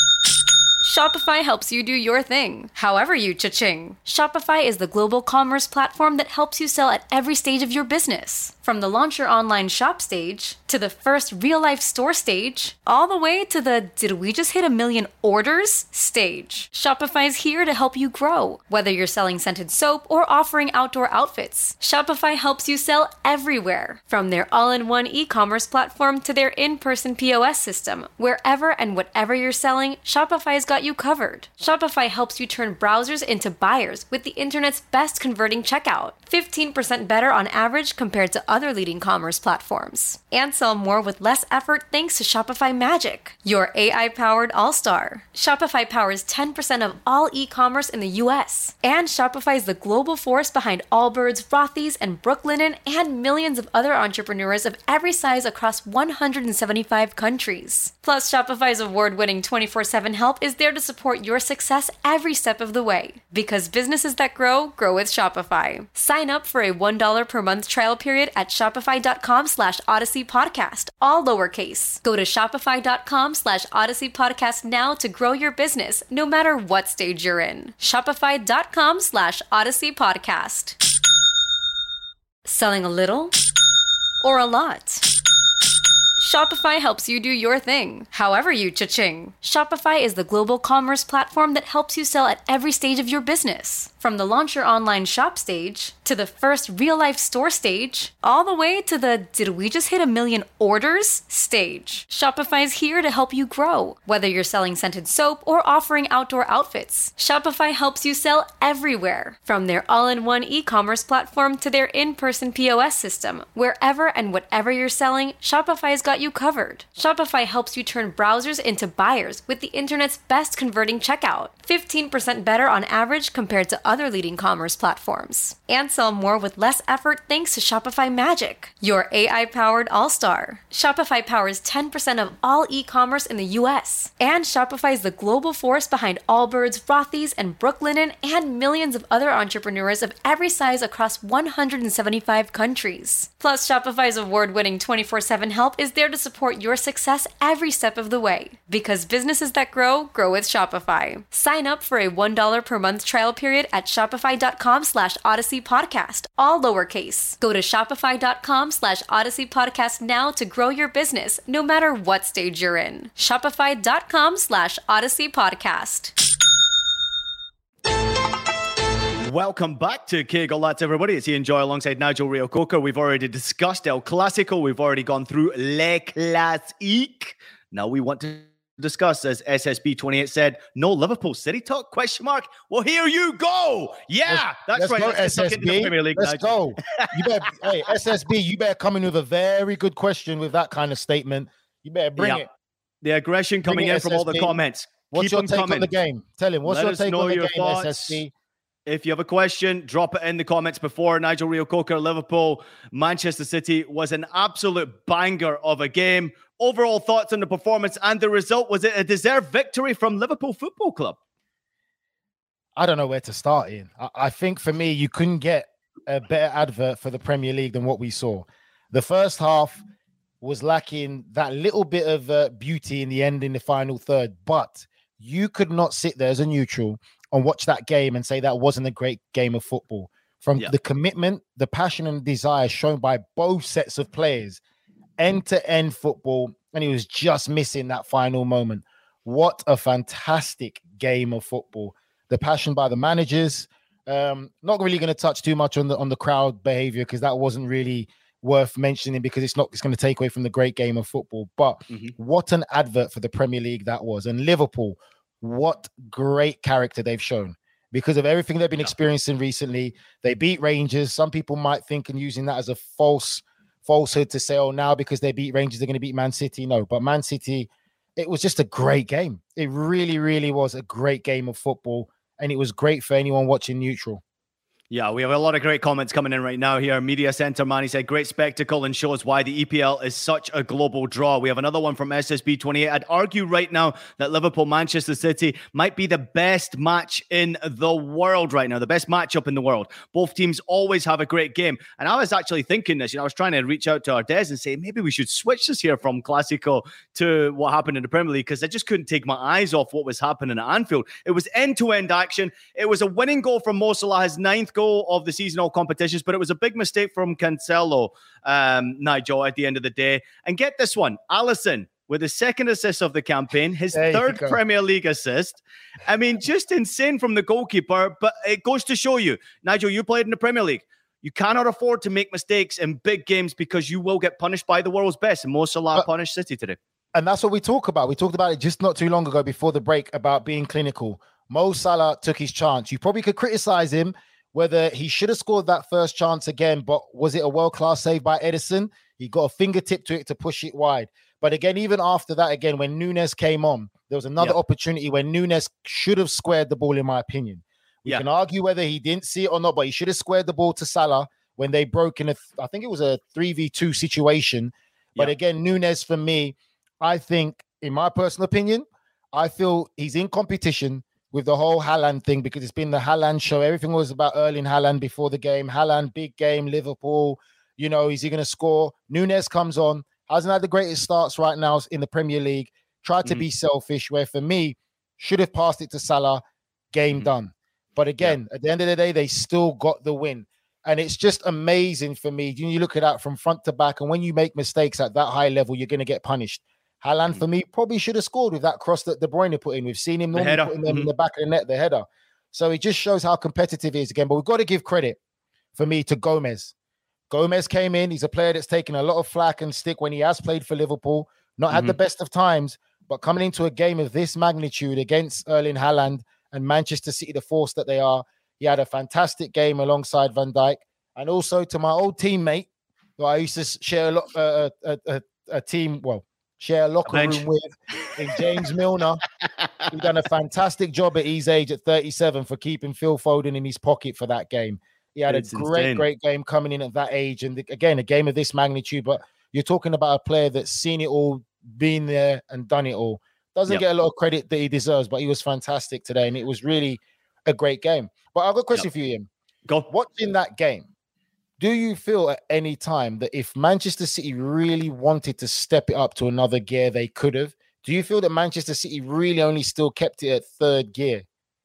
Shopify helps you do your thing, however you cha-ching. Shopify is the global commerce platform that helps you sell at every stage of your business. From the launch your online shop stage, to the first real-life store stage, all the way to the did we just hit a million orders stage. Shopify's here to help you grow. Whether you're selling scented soap or offering outdoor outfits, Shopify helps you sell everywhere. From their all-in-one e-commerce platform to their in-person P O S system, wherever and whatever you're selling, Shopify's got you covered. Shopify helps you turn browsers into buyers with the internet's best converting checkout. fifteen percent better on average compared to other leading commerce platforms. And sell more with less effort thanks to Shopify Magic, your A I-powered all-star. Shopify powers ten percent of all e-commerce in the U S. And Shopify is the global force behind Allbirds, Rothy's, and Brooklinen, and millions of other entrepreneurs of every size across one hundred seventy-five countries. Plus, Shopify's award-winning twenty-four seven help is there to support your success every step of the way. Because businesses that grow, grow with Shopify. Sign up for a one dollar per month trial period at shopify.com slash Odyssey Podcast, all lowercase. Go to shopify.com slash Odyssey Podcast now to grow your business, no matter what stage you're in. Shopify.com slash Odyssey Podcast. Selling a little or a lot? Shopify helps you do your thing, however you cha-ching. Shopify is the global commerce platform that helps you sell at every stage of your business. From the launch your online shop stage, to the first real-life store stage, all the way to the did we just hit a million orders stage. Shopify's here to help you grow. Whether you're selling scented soap or offering outdoor outfits, Shopify helps you sell everywhere. From their all-in-one e-commerce platform to their in-person P O S system, wherever and whatever you're selling, Shopify's got you covered. Shopify helps you turn browsers into buyers with the internet's best converting checkout. fifteen percent better on average compared to other leading commerce platforms. And sell more with less effort thanks to Shopify Magic, your A I-powered all-star. Shopify powers ten percent of all e-commerce in the U S. And Shopify is the global force behind Allbirds, Rothy's, and Brooklinen, and millions of other entrepreneurs of every size across one hundred seventy-five countries. Plus, Shopify's award-winning twenty-four seven help is there to to support your success every step of the way. Because businesses that grow, grow with Shopify. Sign up for a one dollar per month trial period at shopify.com slash Odyssey Podcast, all lowercase. Go to shopify.com slash Odyssey Podcast now to grow your business, no matter what stage you're in. Shopify.com slash Odyssey Podcast. Welcome back to Kegel Lads, everybody. It's Ian Joy alongside Nigel Reo-Coker. We've already discussed El Clasico. We've already gone through Le Classique. Now we want to discuss, as S S B twenty-eight said, no Liverpool City talk, question mark. Well, here you go. Yeah, let's, that's let's right. Go, let's S S B. League, let's Nigel. go. You better, hey, S S B, you better come in with a very good question with that kind of statement. You better bring yep. it. The aggression coming in S S B. From all the comments. What's Keep your them take coming. on the game? Tell him, what's Let your take on the your game, thoughts. S S B? If you have a question, drop it in the comments before. Nigel Reo-Coker, Liverpool, Manchester City was an absolute banger of a game. Overall thoughts on the performance and the result. Was it a deserved victory from Liverpool Football Club? I don't know where to start, Ian. I, I think for me, you couldn't get a better advert for the Premier League than what we saw. The first half was lacking that little bit of uh, beauty in the end in the final third, but you could not sit there as a neutral and watch that game and say that wasn't a great game of football. From yeah. the commitment, the passion and desire shown by both sets of players, end-to-end football, and he was just missing that final moment. What a fantastic game of football. The passion by the managers. Um, not really going to touch too much on the on the crowd behavior because that wasn't really worth mentioning because it's not it's going to take away from the great game of football. But mm-hmm. what an advert for the Premier League that was. And Liverpool, what great character they've shown because of everything they've been yeah. experiencing recently. They beat Rangers. Some people might think and using that as a false falsehood to say, oh, now because they beat Rangers, they're going to beat Man City. No, but Man City, it was just a great game. It really, really was a great game of football. And it was great for anyone watching neutral. Yeah, we have a lot of great comments coming in right now here. Media Center Man, he said, great spectacle and shows why the E P L is such a global draw. We have another one from S S B twenty-eight. I'd argue right now that Liverpool-Manchester City might be the best match in the world right now, the best matchup in the world. Both teams always have a great game. And I was actually thinking this, you know, I was trying to reach out to Ardez and say, maybe we should switch this here from Clasico to what happened in the Premier League because I just couldn't take my eyes off what was happening at Anfield. It was end-to-end action. It was a winning goal from Mo Salah, his ninth goal of the seasonal competitions, but it was a big mistake from Cancelo, um, Nigel, at the end of the day. And get this one, Alisson with his second assist of the campaign, his there third Premier League assist. I mean, just insane from the goalkeeper, but it goes to show you, Nigel, you played in the Premier League. You cannot afford to make mistakes in big games because you will get punished by the world's best. And Mo Salah but, punished City today. And that's what we talk about. We talked about it just not too long ago before the break about being clinical. Mo Salah took his chance. You probably could criticize him whether he should have scored that first chance again, but was it a world-class save by Edison? He got a fingertip to it to push it wide. But again, even after that, again, when Nunes came on, there was another yeah. opportunity where Nunes should have squared the ball, in my opinion. We yeah. can argue whether he didn't see it or not, but he should have squared the ball to Salah when they broke in a, I think it was a three v two situation. But yeah. again, Nunes, for me, I think, in my personal opinion, I feel he's in competition with the whole Haaland thing because it's been the Haaland show. Everything was about Erling Haaland before the game. Haaland, big game, Liverpool. You know, is he going to score? Nunes comes on. Hasn't had the greatest starts right now in the Premier League. Tried to mm-hmm. be selfish, where for me, should have passed it to Salah. Game mm-hmm. done. But again, yeah. at the end of the day, they still got the win. And it's just amazing for me. You look at that from front to back. And when you make mistakes at that high level, you're going to get punished. Haaland, mm-hmm. for me, probably should have scored with that cross that De Bruyne put in. We've seen him normally putting them mm-hmm. in the back of the net, the header. So it just shows how competitive he is again. But we've got to give credit, for me, to Gomez. Gomez came in. He's a player that's taken a lot of flack and stick when he has played for Liverpool. Not mm-hmm. had the best of times, but coming into a game of this magnitude against Erling Haaland and Manchester City, the force that they are, he had a fantastic game alongside Van Dijk. And also to my old teammate, who I used to share a, lot, uh, a, a, a team, well, share a locker a room with, in James Milner. He done a fantastic job at his age at thirty-seven for keeping Phil Foden in his pocket for that game. He had it's a great, insane. great game coming in at that age. And again, a game of this magnitude, but you're talking about a player that's seen it all, been there and done it all. Doesn't yep. get a lot of credit that he deserves, but he was fantastic today. And it was really a great game. But I've got a question yep. for you, Ian. Go. Watching that game, do you feel at any time that if Manchester City really wanted to step it up to another gear, they could have? Do you feel that Manchester City really only still kept it at third gear?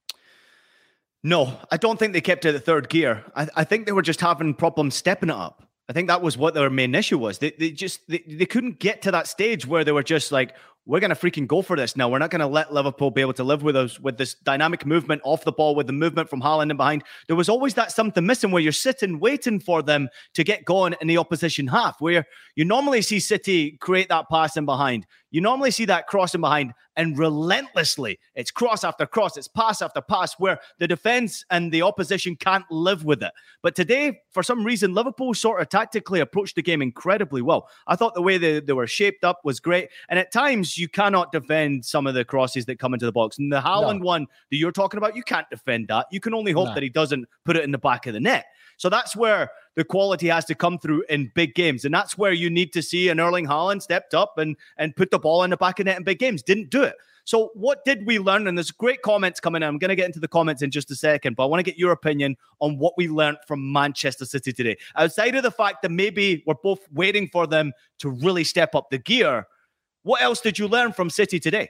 No, I don't think they kept it at third gear. I, I think they were just having problems stepping it up. I think that was what their main issue was. They they just they, they couldn't get to that stage where they were just like, we're going to freaking go for this now. We're not going to let Liverpool be able to live with us with this dynamic movement off the ball, with the movement from Haaland and behind. There was always that something missing where you're sitting waiting for them to get going in the opposition half, where you normally see City create that pass in behind. You normally see that crossing behind, and relentlessly, it's cross after cross, it's pass after pass, where the defense and the opposition can't live with it. But today, for some reason, Liverpool sort of tactically approached the game incredibly well. I thought the way they, they were shaped up was great. And at times, you cannot defend some of the crosses that come into the box. And the Haaland no. one that you're talking about, you can't defend that. You can only hope no. that he doesn't put it in the back of the net. So that's where the quality has to come through in big games. And that's where you need to see an Erling Haaland stepped up and, and put the ball in the back of net in big games. Didn't do it. So what did we learn? And there's great comments coming in. I'm going to get into the comments in just a second, but I want to get your opinion on what we learned from Manchester City today. Outside of the fact that maybe we're both waiting for them to really step up the gear, what else did you learn from City today?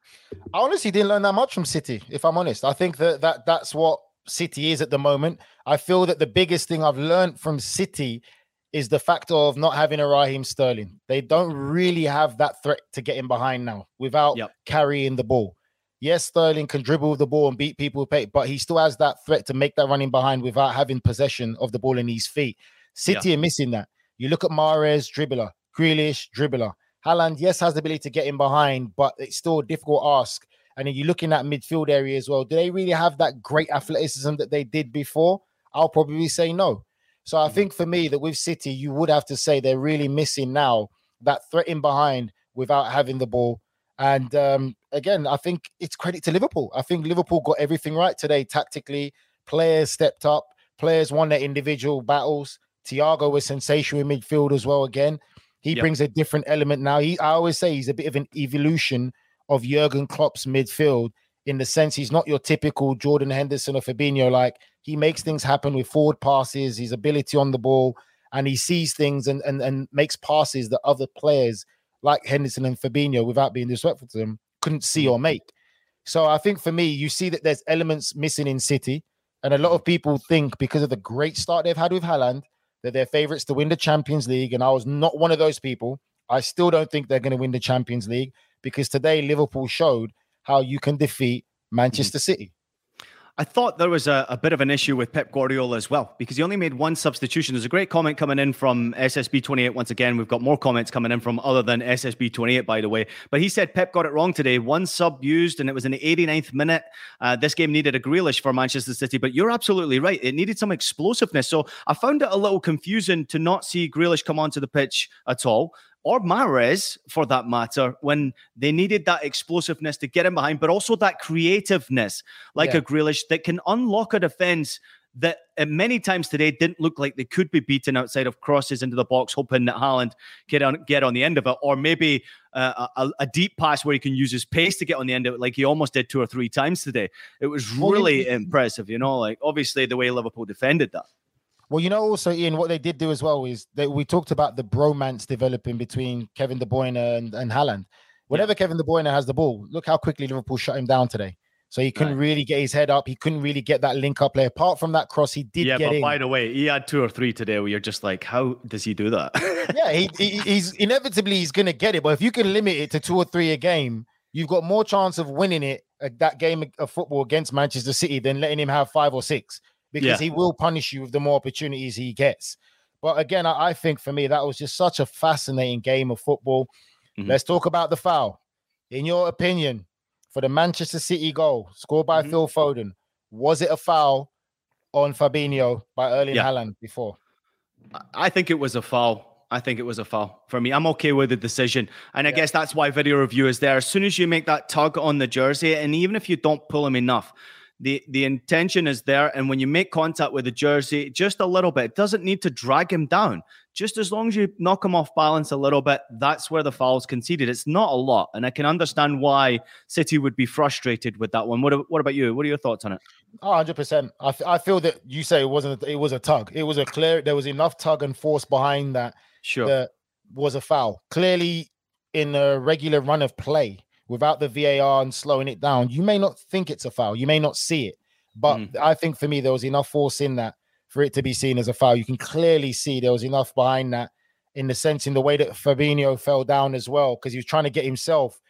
I honestly didn't learn that much from City, if I'm honest. I think that, that that's what City is at the moment. I feel that the biggest thing I've learned from City is the factor of not having a Raheem Sterling. They don't really have that threat to get in behind now without yep. carrying the ball. Yes, Sterling can dribble the ball and beat people with pace, but he still has that threat to make that running behind without having possession of the ball in his feet. City yep. are missing that. You look at Mahrez, dribbler, Grealish, dribbler. Haaland, yes, has the ability to get in behind, but it's still a difficult ask. And then you're looking at midfield area as well. Do they really have that great athleticism that they did before? I'll probably say no. So I think for me that with City, you would have to say they're really missing now that threat in behind without having the ball. And um, again, I think it's credit to Liverpool. I think Liverpool got everything right today tactically. Players stepped up. Players won their individual battles. Thiago was sensational in midfield as well again. He yep. brings a different element now. He, I always say he's a bit of an evolution of Jurgen Klopp's midfield, in the sense he's not your typical Jordan Henderson or Fabinho. Like, he makes things happen with forward passes, his ability on the ball, and he sees things and, and, and makes passes that other players like Henderson and Fabinho, without being disrespectful to them, couldn't see or make. So I think for me, you see that there's elements missing in City, and a lot of people think because of the great start they've had with Haaland that they're favourites to win the Champions League, and I was not one of those people. I still don't think they're going to win the Champions League, because today Liverpool showed how you can defeat Manchester City. I thought there was a, a bit of an issue with Pep Guardiola as well, because he only made one substitution. There's a great comment coming in from S S B twenty-eight. Once again, we've got more comments coming in from other than S S B twenty-eight, by the way. But he said Pep got it wrong today. One sub used, and it was in the eighty-ninth minute. Uh, this game needed a Grealish for Manchester City, but you're absolutely right. It needed some explosiveness. So I found it a little confusing to not see Grealish come onto the pitch at all, or Mahrez, for that matter, when they needed that explosiveness to get him behind, but also that creativeness, like yeah. a Grealish, that can unlock a defense that uh, many times today didn't look like they could be beaten outside of crosses into the box, hoping that Haaland get on, get on the end of it, or maybe uh, a, a deep pass where he can use his pace to get on the end of it, like he almost did two or three times today. It was really well, impressive, you know, like obviously the way Liverpool defended that. Well, you know, also, Ian, what they did do as well is that we talked about the bromance developing between Kevin De Bruyne and, and Haaland. Whenever yeah. Kevin De Bruyne has the ball, look how quickly Liverpool shut him down today. So he couldn't right. really get his head up. He couldn't really get that link-up play. Apart from that cross, he did yeah, get in. Yeah, but by the way, he had two or three today where you're just like, how does he do that? yeah, he, he, he's inevitably he's going to get it. But if you can limit it to two or three a game, you've got more chance of winning it, uh, that game of football against Manchester City, than letting him have five or six. Because yeah. he will punish you with the more opportunities he gets. But again, I, I think for me, that was just such a fascinating game of football. Mm-hmm. Let's talk about the foul. In your opinion, for the Manchester City goal scored by mm-hmm. Phil Foden, was it a foul on Fabinho by Erling yeah. Haaland before? I think it was a foul. I think it was a foul for me. I'm okay with the decision. And I yeah. guess that's why video review is there. As soon as you make that tug on the jersey, and even if you don't pull him enough, The the intention is there. And when you make contact with the jersey, just a little bit, it doesn't need to drag him down. Just as long as you knock him off balance a little bit, that's where the foul's conceded. It's not a lot. And I can understand why City would be frustrated with that one. What, what about you? What are your thoughts on it? Oh, one hundred percent. I, f- I feel that you say it wasn't, it was a tug. It was a clear, there was enough tug and force behind that. Sure. That was a foul. Clearly, in a regular run of play, without the V A R and slowing it down, you may not think it's a foul. You may not see it. But mm. I think for me, there was enough force in that for it to be seen as a foul. You can clearly see there was enough behind that, in the sense, in the way that Fabinho fell down as well, because he was trying to get himself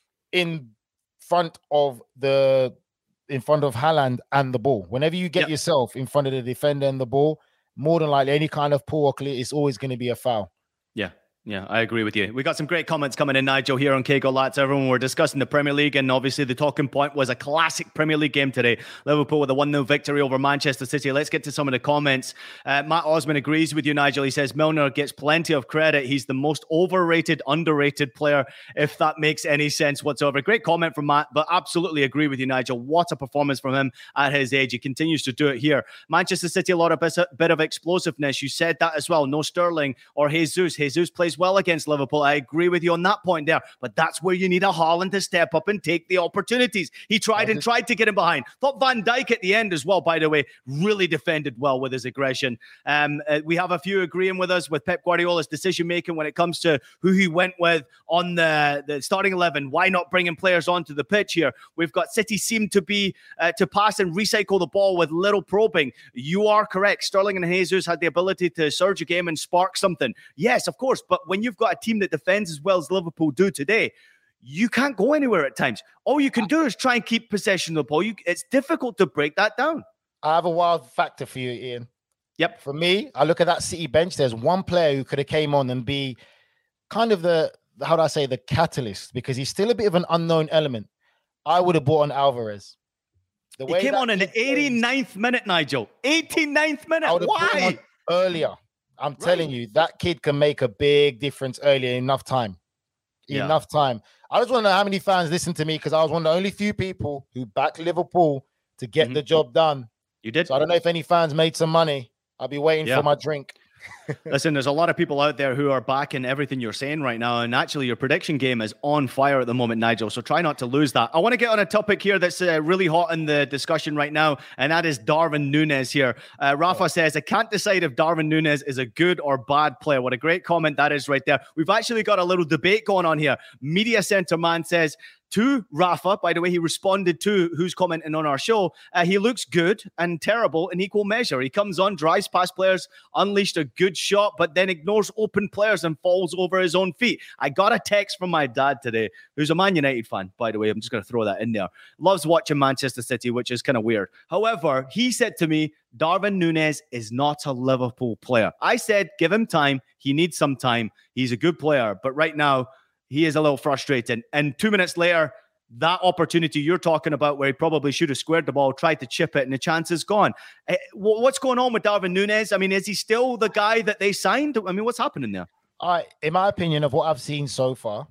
in front of the in front of Haaland and the ball. Whenever you get yep. yourself in front of the defender and the ball, more than likely any kind of pull or clear is always going to be a foul. Yeah. Yeah, I agree with you. We got some great comments coming in, Nigel, here on Kego Lads. Everyone, we're discussing the Premier League, and obviously the talking point was a classic Premier League game today. Liverpool with a one nil victory over Manchester City. Let's get to some of the comments. Uh, Matt Osman agrees with you, Nigel. He says Milner gets plenty of credit. He's the most overrated, underrated player, if that makes any sense whatsoever. Great comment from Matt, but absolutely agree with you, Nigel. What a performance from him at his age. He continues to do it here. Manchester City, a lot of bit of explosiveness. You said that as well. No Sterling or Jesus. Jesus plays well against Liverpool. I agree with you on that point there, but that's where you need a Haaland to step up and take the opportunities. He tried and tried to get him behind. Thought Van Dijk at the end as well, by the way, really defended well with his aggression. Um, uh, we have a few agreeing with us with Pep Guardiola's decision-making when it comes to who he went with on the, the starting eleven. Why not bringing players onto the pitch here? We've got City seem to be uh, to pass and recycle the ball with little probing. You are correct. Sterling and Jesus had the ability to surge a game and spark something. Yes, of course, but when you've got a team that defends as well as Liverpool do today, you can't go anywhere at times. All you can do is try and keep possession of the ball. You, it's difficult to break that down. I have a wild factor for you, Ian. Yep. For me, I look at that City bench. There's one player who could have came on and be kind of the, how do I say, the catalyst, because he's still a bit of an unknown element. I would have brought on Alvarez. The way he came on in the eighty-ninth minute, Nigel. eighty-ninth minute. Why? Earlier. I'm right. telling you, that kid can make a big difference earlier. Enough time. Yeah. Enough time. I just want to know how many fans listen to me, because I was one of the only few people who backed Liverpool to get mm-hmm. the job done. You did. So I don't know if any fans made some money. I'll be waiting yeah. for my drink. Listen, there's a lot of people out there who are backing everything you're saying right now, and actually your prediction game is on fire at the moment, Nigel, so try not to lose that. I want to get on a topic here that's uh, really hot in the discussion right now, and that is Darwin Núñez here. Uh, Rafa oh. says, I can't decide if Darwin Núñez is a good or bad player. What a great comment that is right there. We've actually got a little debate going on here. Media Center Man says, to Rafa, by the way, he responded to who's commenting on our show. Uh, he looks good and terrible in equal measure. He comes on, drives past players, unleashed a good shot, but then ignores open players and falls over his own feet. I got a text from my dad today, who's a Man United fan, by the way. I'm just going to throw that in there. Loves watching Manchester City, which is kind of weird. However, he said to me, Darwin Núñez is not a Liverpool player. I said, give him time. He needs some time. He's a good player, but right now, he is a little frustrated. And two minutes later, that opportunity you're talking about where he probably should have squared the ball, tried to chip it, and the chance is gone. Uh, what's going on with Darwin Núñez? I mean, is he still the guy that they signed? I mean, what's happening there? I, in my opinion, of what I've seen so far,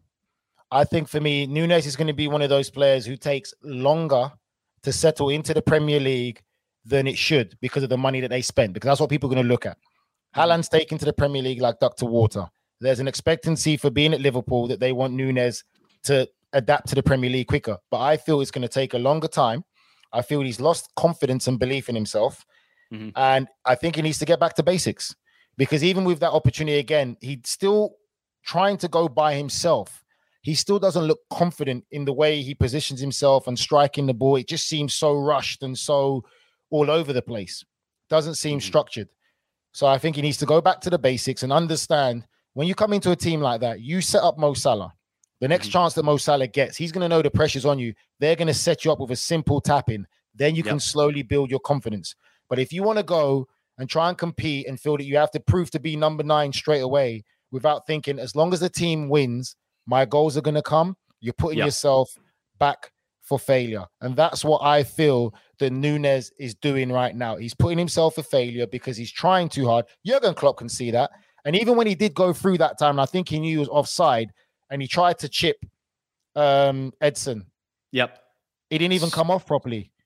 I think for me, Núñez is going to be one of those players who takes longer to settle into the Premier League than it should because of the money that they spend, because that's what people are going to look at. Haaland's taken to the Premier League like duck to water. There's an expectancy for being at Liverpool that they want Núñez to adapt to the Premier League quicker. But I feel it's going to take a longer time. I feel he's lost confidence and belief in himself. Mm-hmm. And I think he needs to get back to basics, because even with that opportunity again, he's still trying to go by himself. He still doesn't look confident in the way he positions himself and striking the ball. It just seems so rushed and so all over the place. Doesn't seem mm-hmm. structured. So I think he needs to go back to the basics and understand when you come into a team like that, you set up Mo Salah. The next mm-hmm. chance that Mo Salah gets, he's going to know the pressure's on you. They're going to set you up with a simple tap-in. Then you yep. can slowly build your confidence. But if you want to go and try and compete and feel that you have to prove to be number nine straight away without thinking, as long as the team wins, my goals are going to come, you're putting yep. yourself back for failure. And that's what I feel that Núñez is doing right now. He's putting himself for failure because he's trying too hard. Jurgen Klopp can see that. And even when he did go through that time, and I think he knew he was offside, and he tried to chip um, Edson. Yep. He didn't even come off properly.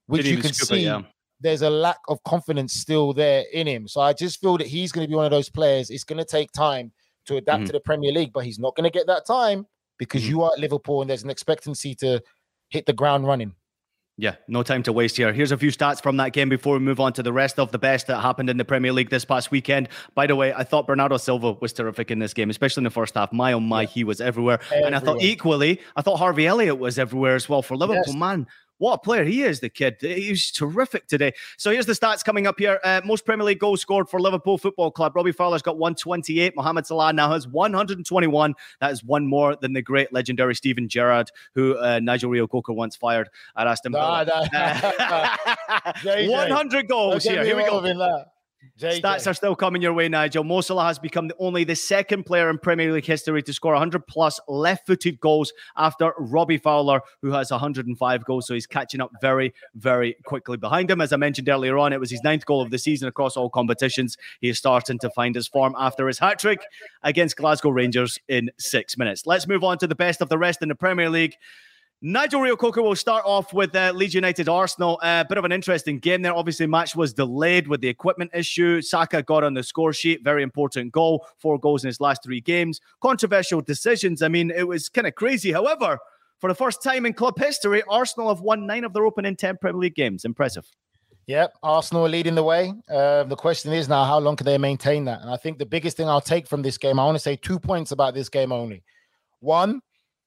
which Didn't you even can scoop see it, yeah. there's a lack of confidence still there in him. So I just feel that he's going to be one of those players. It's going to take time to adapt Mm-hmm. to the Premier League, but he's not going to get that time because Mm-hmm. you are at Liverpool and there's an expectancy to hit the ground running. Yeah, no time to waste here. Here's a few stats from that game before we move on to the rest of the best that happened in the Premier League this past weekend. By the way, I thought Bernardo Silva was terrific in this game, especially in the first half. My, oh my, yeah. he was everywhere. everywhere. And I thought equally, I thought Harvey Elliott was everywhere as well for Liverpool. Yes. Man, what a player he is, the kid. He's terrific today. So here's the stats coming up here. Uh, most Premier League goals scored for Liverpool Football Club. Robbie Fowler's got one twenty-eight. Mohamed Salah now has one hundred twenty-one. That is one more than the great legendary Steven Gerrard, who uh, Nigel Reo-Coker once fired at Aston Villa. Nah, nah. one hundred goals here. Here we go. J J. Stats are still coming your way, Nigel. Mo Salah has become the, only the second player in Premier League history to score one hundred plus left-footed goals after Robbie Fowler, who has one hundred five goals. So he's catching up very, very quickly behind him. As I mentioned earlier on, it was his ninth goal of the season across all competitions. He is starting to find his form after his hat-trick against Glasgow Rangers in six minutes. Let's move on to the best of the rest in the Premier League. Nigel Reo-Coker will start off with uh, Leeds United Arsenal. A uh, bit of an interesting game there. Obviously, match was delayed with the equipment issue. Saka got on the score sheet. Very important goal. Four goals in his last three games. Controversial decisions. I mean, it was kind of crazy. However, for the first time in club history, Arsenal have won nine of their opening ten Premier League games. Impressive. Yep, Arsenal are leading the way. Uh, the question is now, how long can they maintain that? And I think the biggest thing I'll take from this game, I want to say two points about this game only. One,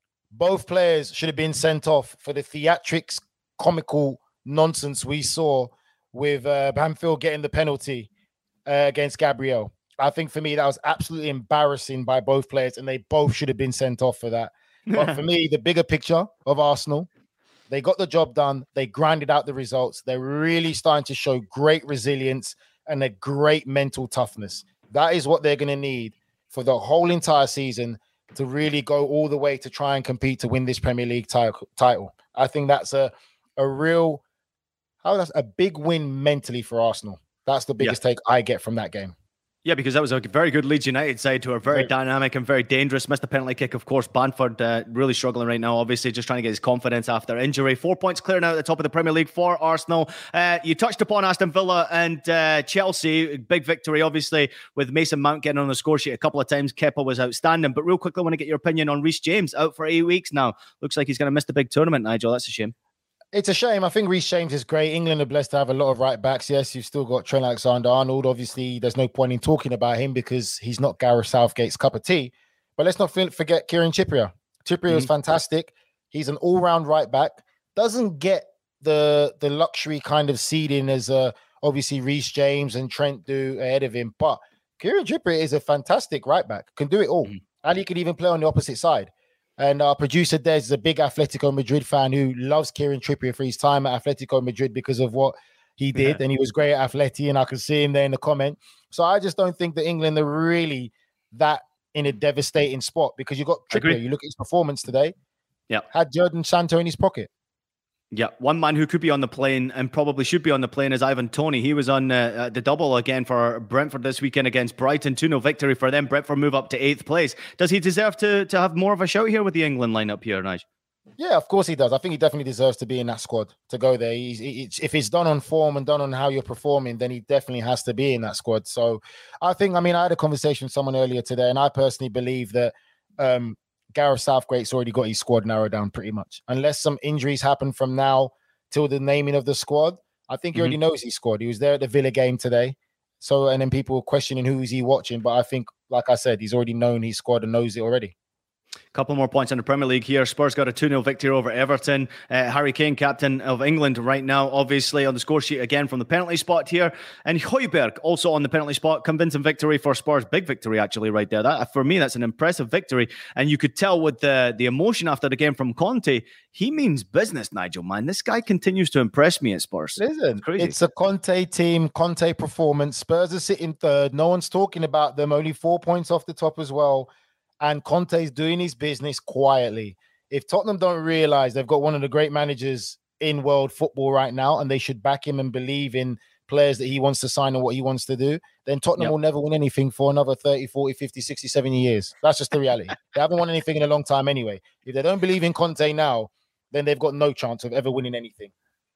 both players should have been sent off for the theatrics, comical nonsense we saw with uh, Bamfield getting the penalty uh, against Gabriel. I think for me, that was absolutely embarrassing by both players, and they both should have been sent off for that. But for me, the bigger picture of Arsenal, they got the job done. They grinded out the results. They're really starting to show great resilience and a great mental toughness. That is what they're going to need for the whole entire season to really go all the way to try and compete to win this Premier League t- title. I think that's a a real, how that's a big win mentally for Arsenal. That's the biggest yeah. take I get from that game. Yeah, because that was a very good Leeds United side who are very right. dynamic and very dangerous. Missed the penalty kick, of course. Bamford uh, really struggling right now, obviously, just trying to get his confidence after injury. Four points clear now at the top of the Premier League for Arsenal. Uh, you touched upon Aston Villa and uh, Chelsea. Big victory, obviously, with Mason Mount getting on the score sheet a couple of times. Kepa was outstanding. But real quickly, I want to get your opinion on Reece James, out for eight weeks now. Looks like he's going to miss the big tournament, Nigel. That's a shame. It's a shame. I think Reece James is great. England are blessed to have a lot of right backs. Yes, you've still got Trent Alexander-Arnold. Obviously, there's no point in talking about him because he's not Gareth Southgate's cup of tea. But let's not forget Kieran Trippier. Trippier mm-hmm. is fantastic. He's an all-round right back. Doesn't get the the luxury kind of seeding as uh, obviously Reece James and Trent do ahead of him. But Kieran Trippier is a fantastic right back. Can do it all. Mm-hmm. And he can even play on the opposite side. And our producer Des is a big Atletico Madrid fan who loves Kieran Trippier for his time at Atletico Madrid because of what he did. Yeah. And he was great at Atleti, and I could see him there in the comment. So I just don't think that England are really that in a devastating spot because you've got Trippier. You look at his performance today. Yeah. Had Jadon Sancho in his pocket. Yeah, one man who could be on the plane and probably should be on the plane is Ivan Toney. He was on uh, the double again for Brentford this weekend against Brighton. two nil victory for them. Brentford move up to eighth place. Does he deserve to, to have more of a shout here with the England lineup here, Nige? Yeah, of course he does. I think he definitely deserves to be in that squad, to go there. He's, he, if it's done on form and done on how you're performing, then he definitely has to be in that squad. So I think, I mean, I had a conversation with someone earlier today, and I personally believe that um, Gareth Southgate's already got his squad narrowed down pretty much. Unless some injuries happen from now till the naming of the squad, I think he mm-hmm. already knows his squad. He was there at the Villa game today. So, and then people were questioning who is he watching. But I think, like I said, he's already known his squad and knows it already. Couple more points in the Premier League here. Spurs got a two nil victory over Everton. Uh, Harry Kane, captain of England right now, obviously on the score sheet again from the penalty spot here. And Højbjerg also on the penalty spot. Convincing victory for Spurs. Big victory actually right there. That, for me, that's an impressive victory. And you could tell with the, the emotion after the game from Conte, he means business, Nigel, man. This guy continues to impress me at Spurs. Listen, it's, it's a Conte team, Conte performance. Spurs are sitting third. No one's talking about them. Only four points off the top as well. And Conte's doing his business quietly. If Tottenham don't realize they've got one of the great managers in world football right now, and they should back him and believe in players that he wants to sign and what he wants to do, then Tottenham yep. will never win anything for another thirty, forty, fifty, sixty, seventy years. That's just the reality. They haven't won anything in a long time anyway. If they don't believe in Conte now, then they've got no chance of ever winning anything.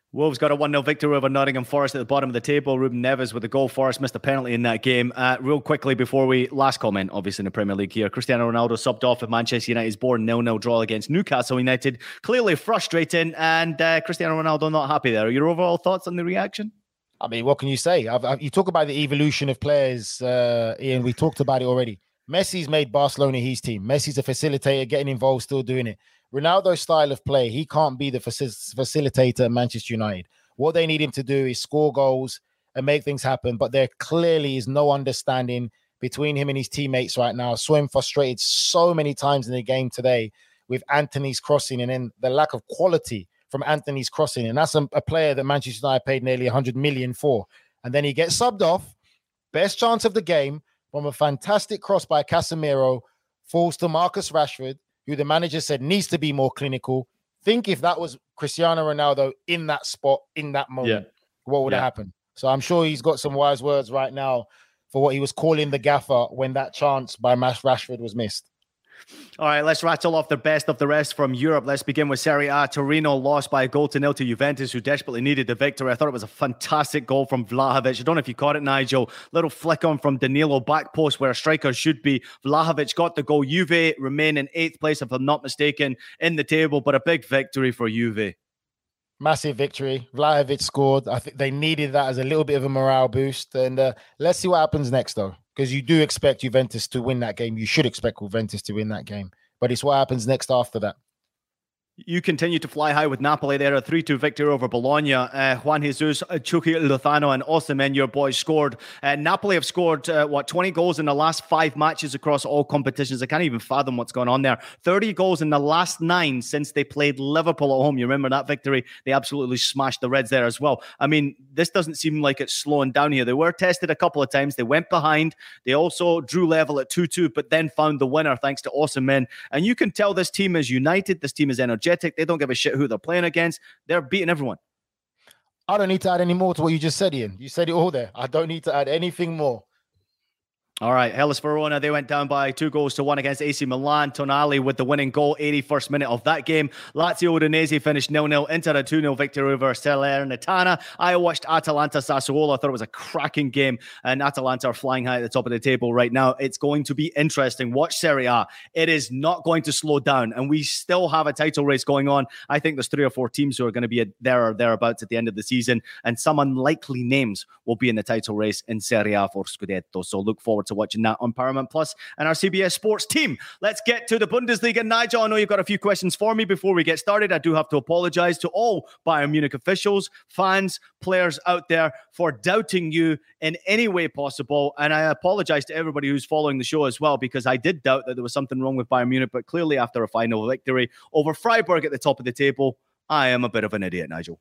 Wolves got a one nil victory over Nottingham Forest at the bottom of the table. Ruben Neves with a goal. Forest missed a penalty in that game. Uh, real quickly before we last comment, obviously in the Premier League here, Cristiano Ronaldo subbed off at Manchester United's boring nil nil draw against Newcastle United. Clearly frustrating, and uh, Cristiano Ronaldo not happy there. Your overall thoughts on the reaction? I mean, what can you say? I've, I've, you talk about the evolution of players, uh, Ian. We talked about it already. Messi's made Barcelona his team. Messi's a facilitator, getting involved, still doing it. Ronaldo's style of play, he can't be the faci- facilitator at Manchester United. What they need him to do is score goals and make things happen. But there clearly is no understanding between him and his teammates right now. I saw him frustrated so many times in the game today with Anthony's crossing and then the lack of quality from Anthony's crossing. And that's a, a player that Manchester United paid nearly one hundred million for. And then he gets subbed off. Best chance of the game from a fantastic cross by Casemiro falls to Marcus Rashford, who the manager said needs to be more clinical. Think if that was Cristiano Ronaldo in that spot, in that moment, yeah. what would yeah. have happened? So I'm sure he's got some wise words right now for what he was calling the gaffer when that chance by Mash Rashford was missed. All right, let's rattle off the best of the rest from Europe. Let's begin with Serie A. Torino lost by a goal to nil to Juventus, who desperately needed the victory. I thought it was a fantastic goal from Vlahovic. I don't know if you caught it, Nigel. Little flick on from Danilo, back post where a striker should be. Vlahovic got the goal. Juve remain in eighth place, if I'm not mistaken, in the table, but a big victory for Juve. Massive victory. Vlahovic scored. I think they needed that as a little bit of a morale boost. And uh, let's see what happens next, though. Because you do expect Juventus to win that game. You should expect Juventus to win that game. But it's what happens next after that. You continue to fly high with Napoli there, a three two victory over Bologna. Uh, Juan Jesus, Chucky Lozano and Osimhen, your boys, scored. Uh, Napoli have scored, uh, what, twenty goals in the last five matches across all competitions. I can't even fathom what's going on there. thirty goals in the last nine since they played Liverpool at home. You remember that victory? They absolutely smashed the Reds there as well. I mean, this doesn't seem like it's slowing down here. They were tested a couple of times. They went behind. They also drew level at two two, but then found the winner thanks to Osimhen. And you can tell this team is united. This team is energetic. They don't give a shit who they're playing against. They're beating everyone. I don't need to add any more to what you just said, Ian. You said it all there. I don't need to add anything more. All right, Hellas Verona, they went down by two goals to one against A C Milan. Tonali with the winning goal, eighty-first minute of that game. Lazio Udinese finished nil nil, Inter a two nil victory over Salernitana. I watched Atalanta Sassuolo. I thought it was a cracking game, and Atalanta are flying high at the top of the table right now. It's going to be interesting. Watch Serie A. It is not going to slow down, and we still have a title race going on. I think there's three or four teams who are going to be there or thereabouts at the end of the season, and some unlikely names will be in the title race in Serie A for Scudetto. So look forward to watching that on Paramount Plus and our C B S Sports team. Let's get to the Bundesliga. Nigel, I know you've got a few questions for me before we get started. I do have to apologize to all Bayern Munich officials, fans, players out there for doubting you in any way possible. And I apologize to everybody who's following the show as well, because I did doubt that there was something wrong with Bayern Munich, but clearly after a final victory over Freiburg at the top of the table, I am a bit of an idiot, Nigel.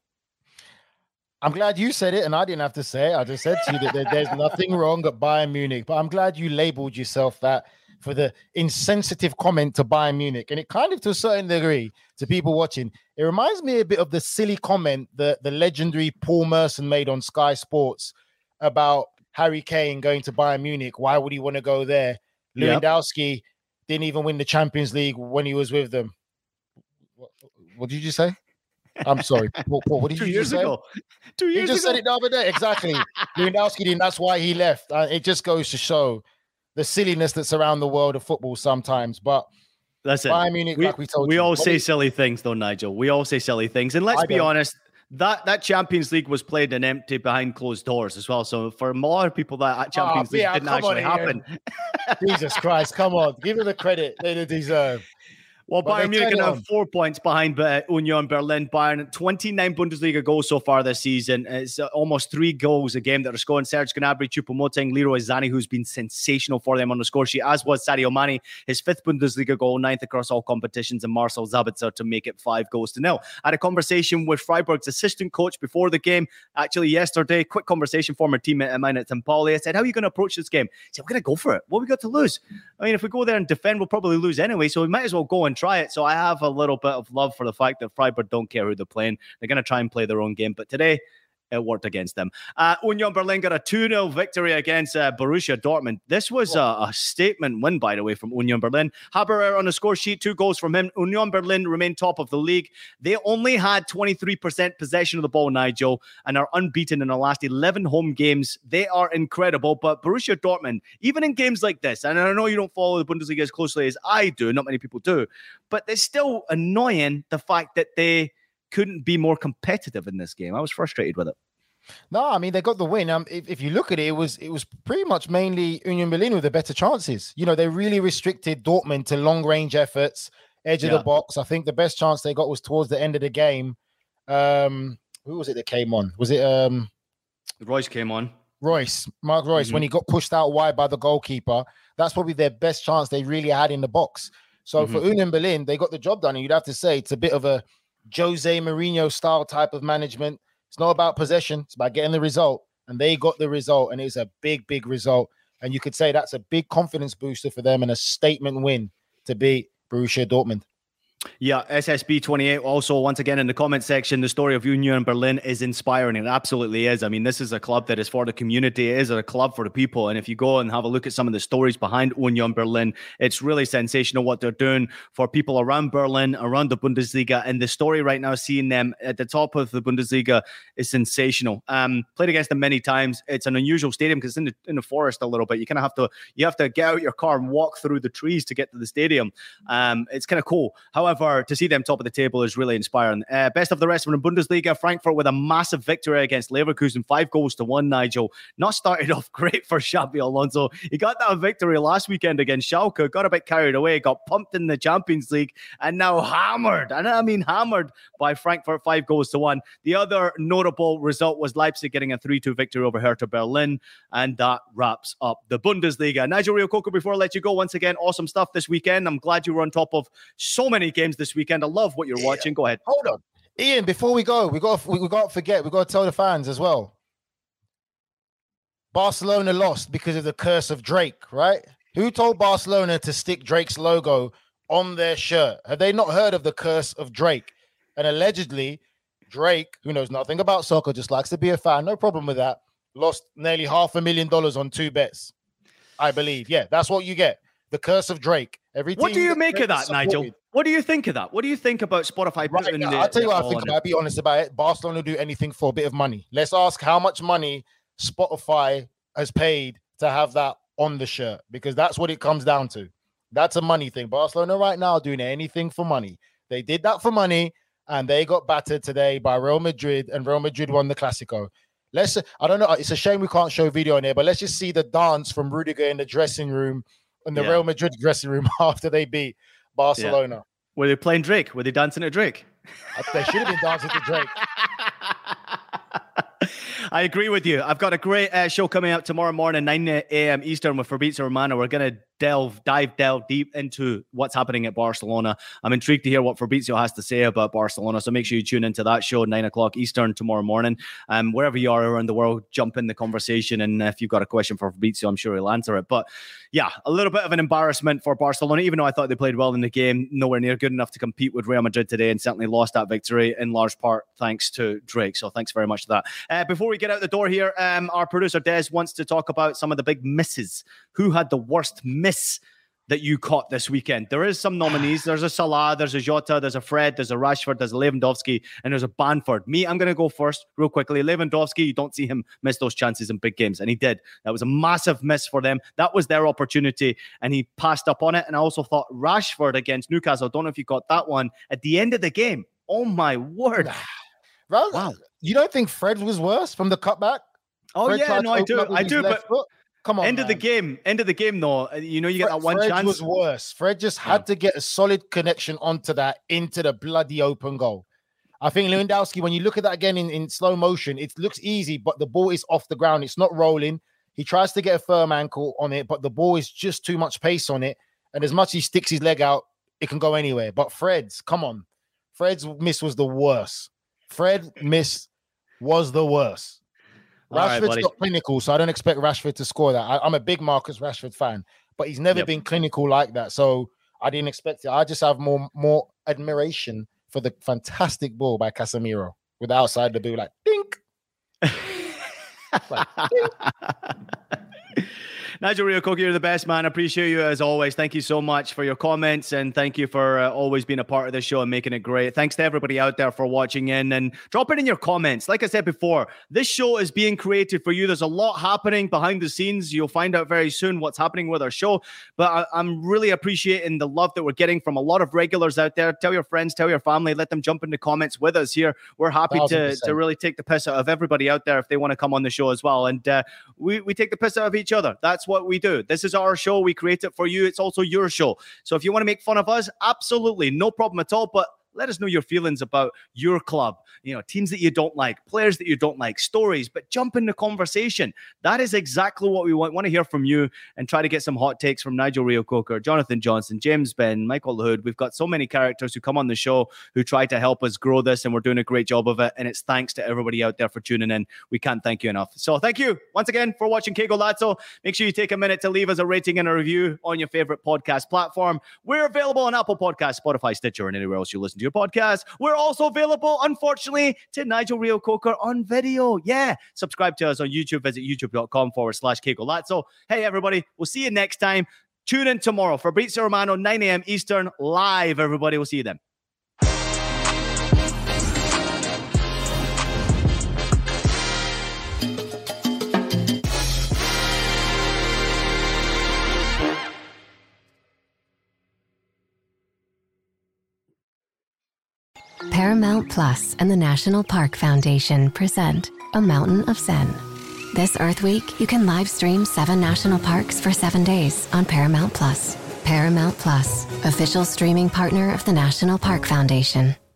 I'm glad you said it and I didn't have to say it. I just said to you that there's nothing wrong at Bayern Munich, but I'm glad you labeled yourself that for the insensitive comment to Bayern Munich. And it kind of, to a certain degree, to people watching, it reminds me a bit of the silly comment that the legendary Paul Merson made on Sky Sports about Harry Kane going to Bayern Munich. Why would he want to go there? Lewandowski yep. didn't even win the Champions League when he was with them. What, what did you say? I'm sorry. Paul, Paul, what did Two you years just say? ago. Two years He just ago. said it the other day. Exactly. Lewandowski didn't. That's why he left. Uh, it just goes to show the silliness that's around the world of football sometimes. But Listen, Bayern Munich, we, like we told we you. all What say is- silly things, though, Nigel. We all say silly things. And let's I be don't. honest, that, that Champions League was played in empty behind closed doors as well. So for a lot of people, that Champions Oh, League yeah, didn't come on, actually happen. Jesus Christ, come on. Give them the credit they deserve. Well, But Bayern they Munich turn are it now on. four points behind uh, Union Berlin. Bayern, twenty-nine Bundesliga goals so far this season. It's uh, almost three goals a game that are scoring. Serge Gnabry, Choupo-Moting, Leroy Sané, who's been sensational for them on the score sheet, as was Sadio Mane, his fifth Bundesliga goal, ninth across all competitions, and Marcel Sabitzer to make it five goals to nil. I had a conversation with Freiburg's assistant coach before the game, actually yesterday. Quick conversation, former teammate of mine at St. Pauli. I said, how are you going to approach this game? He said, we're going to go for it. What have we got to lose? I mean, if we go there and defend, we'll probably lose anyway, so we might as well go and try it. So I have a little bit of love for the fact that Freiburg don't care who they're playing. They're going to try and play their own game. But today, it worked against them. Uh, Union Berlin got a two nil victory against uh, Borussia Dortmund. This was a, a statement win, by the way, from Union Berlin. Haberer on the score sheet, two goals from him. Union Berlin remain top of the league. They only had twenty-three percent possession of the ball, Nigel, and are unbeaten in the last eleven home games. They are incredible, but Borussia Dortmund, even in games like this, and I know you don't follow the Bundesliga as closely as I do, not many people do, but it's still annoying the fact that they couldn't be more competitive in this game. I was frustrated with it. No, I mean, they got the win. Um, if, if you look at it, it was it was pretty much mainly Union Berlin with the better chances. You know, they really restricted Dortmund to long-range efforts, edge yeah. of the box. I think the best chance they got was towards the end of the game. Um, who was it that came on? Was it um, Royce came on? Royce, Mark Royce, mm-hmm. when he got pushed out wide by the goalkeeper. That's probably their best chance they really had in the box. So mm-hmm. for Union Berlin, they got the job done. And you'd have to say it's a bit of a Jose Mourinho style type of management. It's not about possession. It's about getting the result. And they got the result. And it's a big, big result. And you could say that's a big confidence booster for them and a statement win to beat Borussia Dortmund. Yeah, S S B twenty-eight also, once again, in the comment section, the story of Union Berlin is inspiring. It absolutely is. I mean, this is a club that is for the community. It is a club for the people. And if you go and have a look at some of the stories behind Union Berlin, it's really sensational what they're doing for people around Berlin, around the Bundesliga. And the story right now, seeing them at the top of the Bundesliga is sensational. Um, played against them many times. It's an unusual stadium because it's in the, in the forest a little bit. You kind of have to, you have to get out your car and walk through the trees to get to the stadium. Um, it's kind of cool. However, to see them top of the table is really inspiring. Uh, best of the rest from the Bundesliga, Frankfurt with a massive victory against Leverkusen, five goals to one, Nigel. Not started off great for Xabi Alonso. He got that victory last weekend against Schalke, got a bit carried away, got pumped in the Champions League, and now hammered, and I mean hammered by Frankfurt, five goals to one. The other notable result was Leipzig getting a three two victory over Hertha Berlin, and that wraps up the Bundesliga. Nigel Reo-Coker, before I let you go, once again, awesome stuff this weekend. I'm glad you were on top of so many games this weekend. I love what you're watching. Go ahead. Hold on, Ian. Before we go, we got we, we got to forget. We got to tell the fans as well. Barcelona lost because of the curse of Drake, right? Who told Barcelona to stick Drake's logo on their shirt? Have they not heard of the curse of Drake? And allegedly, Drake, who knows nothing about soccer, just likes to be a fan. No problem with that. Lost nearly half a million dollars on two bets, I believe. Yeah, that's what you get. The curse of Drake. Every what do you make of that, Nigel? What do you think of that? What do you think about Spotify? Right, putting yeah, the, I'll tell you what I think about it. I'll be honest about it. Barcelona will do anything for a bit of money. Let's ask how much money Spotify has paid to have that on the shirt, because that's what it comes down to. That's a money thing. Barcelona right now doing anything for money. They did that for money, and they got battered today by Real Madrid, and Real Madrid won the Clasico. Let's, I don't know, it's a shame we can't show video on here, but let's just see the dance from Rudiger in the dressing room, in the yeah. Real Madrid dressing room after they beat Barcelona. Yeah. Were they playing Drake? Were they dancing to Drake? They should have been dancing to Drake. I agree with you. I've got a great uh, show coming up tomorrow morning, nine a.m. Eastern with Fabrizio Romano. We're going to delve, dive, delve deep into what's happening at Barcelona. I'm intrigued to hear what Fabrizio has to say about Barcelona. So make sure you tune into that show, nine o'clock Eastern tomorrow morning. Um, wherever you are around the world, jump in the conversation. And if you've got a question for Fabrizio, I'm sure he'll answer it. But yeah, a little bit of an embarrassment for Barcelona, even though I thought they played well in the game. Nowhere near good enough to compete with Real Madrid today, and certainly lost that victory in large part thanks to Drake. So thanks very much for that. Uh, before we get out the door here, um, our producer Des wants to talk about some of the big misses. Who had the worst miss that you caught this weekend? There is some nominees. There's a Salah, there's a Jota, there's a Fred, there's a Rashford, there's a Lewandowski, and there's a Bamford. Me, I'm going to go first real quickly. Lewandowski, you don't see him miss those chances in big games, and he did. That was a massive miss for them. That was their opportunity, and he passed up on it. And I also thought Rashford against Newcastle, I don't know if you got that one, at the end of the game. Oh, my word. Well, wow. You don't think Fred was worse from the cutback? Oh, Fred yeah, no, I do. I do, but... Foot? Come on, end man. of the game, end of the game, though. You know, you get Fred, that one Fred chance. was worse. Fred just had yeah. to get a solid connection onto that, into the bloody open goal. I think Lewandowski, when you look at that again in, in slow motion, it looks easy, but the ball is off the ground. It's not rolling. He tries to get a firm ankle on it, but the ball is just too much pace on it. And as much as he sticks his leg out, it can go anywhere. But Fred's, come on. Fred's miss was the worst. Fred miss was the worst. Rashford's right, not clinical, so I don't expect Rashford to score that. I, I'm a big Marcus Rashford fan, but he's never yep. been clinical like that, so I didn't expect it. I just have more more admiration for the fantastic ball by Casemiro with the outside the boot, like dink. Like, Nigel Reo-Coker, you're the best, man. I appreciate you as always. Thank you so much for your comments, and thank you for uh, always being a part of this show and making it great. Thanks to everybody out there for watching in, and drop it in your comments. Like I said before, this show is being created for you. There's a lot happening behind the scenes. You'll find out very soon what's happening with our show, but I- I'm really appreciating the love that we're getting from a lot of regulars out there. Tell your friends, tell your family, let them jump in the comments with us here. We're happy to, to really take the piss out of everybody out there if they want to come on the show as well. And uh, we, we take the piss out of each other. That's what we do. This is our show. We create it for you. It's also your show. So if you want to make fun of us, absolutely no problem at all. But let us know your feelings about your club, you know, teams that you don't like, players that you don't like, stories, but jump in the conversation. That is exactly what we want. want to hear from you, and try to get some hot takes from Nigel Reo-Coker, Jonathan Johnson, James Ben, Michael Hood. We've got so many characters who come on the show who try to help us grow this, and we're doing a great job of it. And it's thanks to everybody out there for tuning in. We can't thank you enough. So thank you once again for watching Que Golazo. Make sure you take a minute to leave us a rating and a review on your favorite podcast platform. We're available on Apple Podcasts, Spotify, Stitcher, and anywhere else you listen to your podcast. We're also available, unfortunately, to Nigel Reo-Coker on video. Yeah, subscribe to us on YouTube. Visit youtube.com forward slash Que Golazo. Hey, everybody, we'll see you next time. Tune in tomorrow for Fabrizio Romano, nine a.m. Eastern, live, everybody. We'll see you then. Paramount Plus and the National Park Foundation present A Mountain of Zen. This Earth Week, you can live stream seven national parks for seven days on Paramount Plus. Paramount Plus, official streaming partner of the National Park Foundation.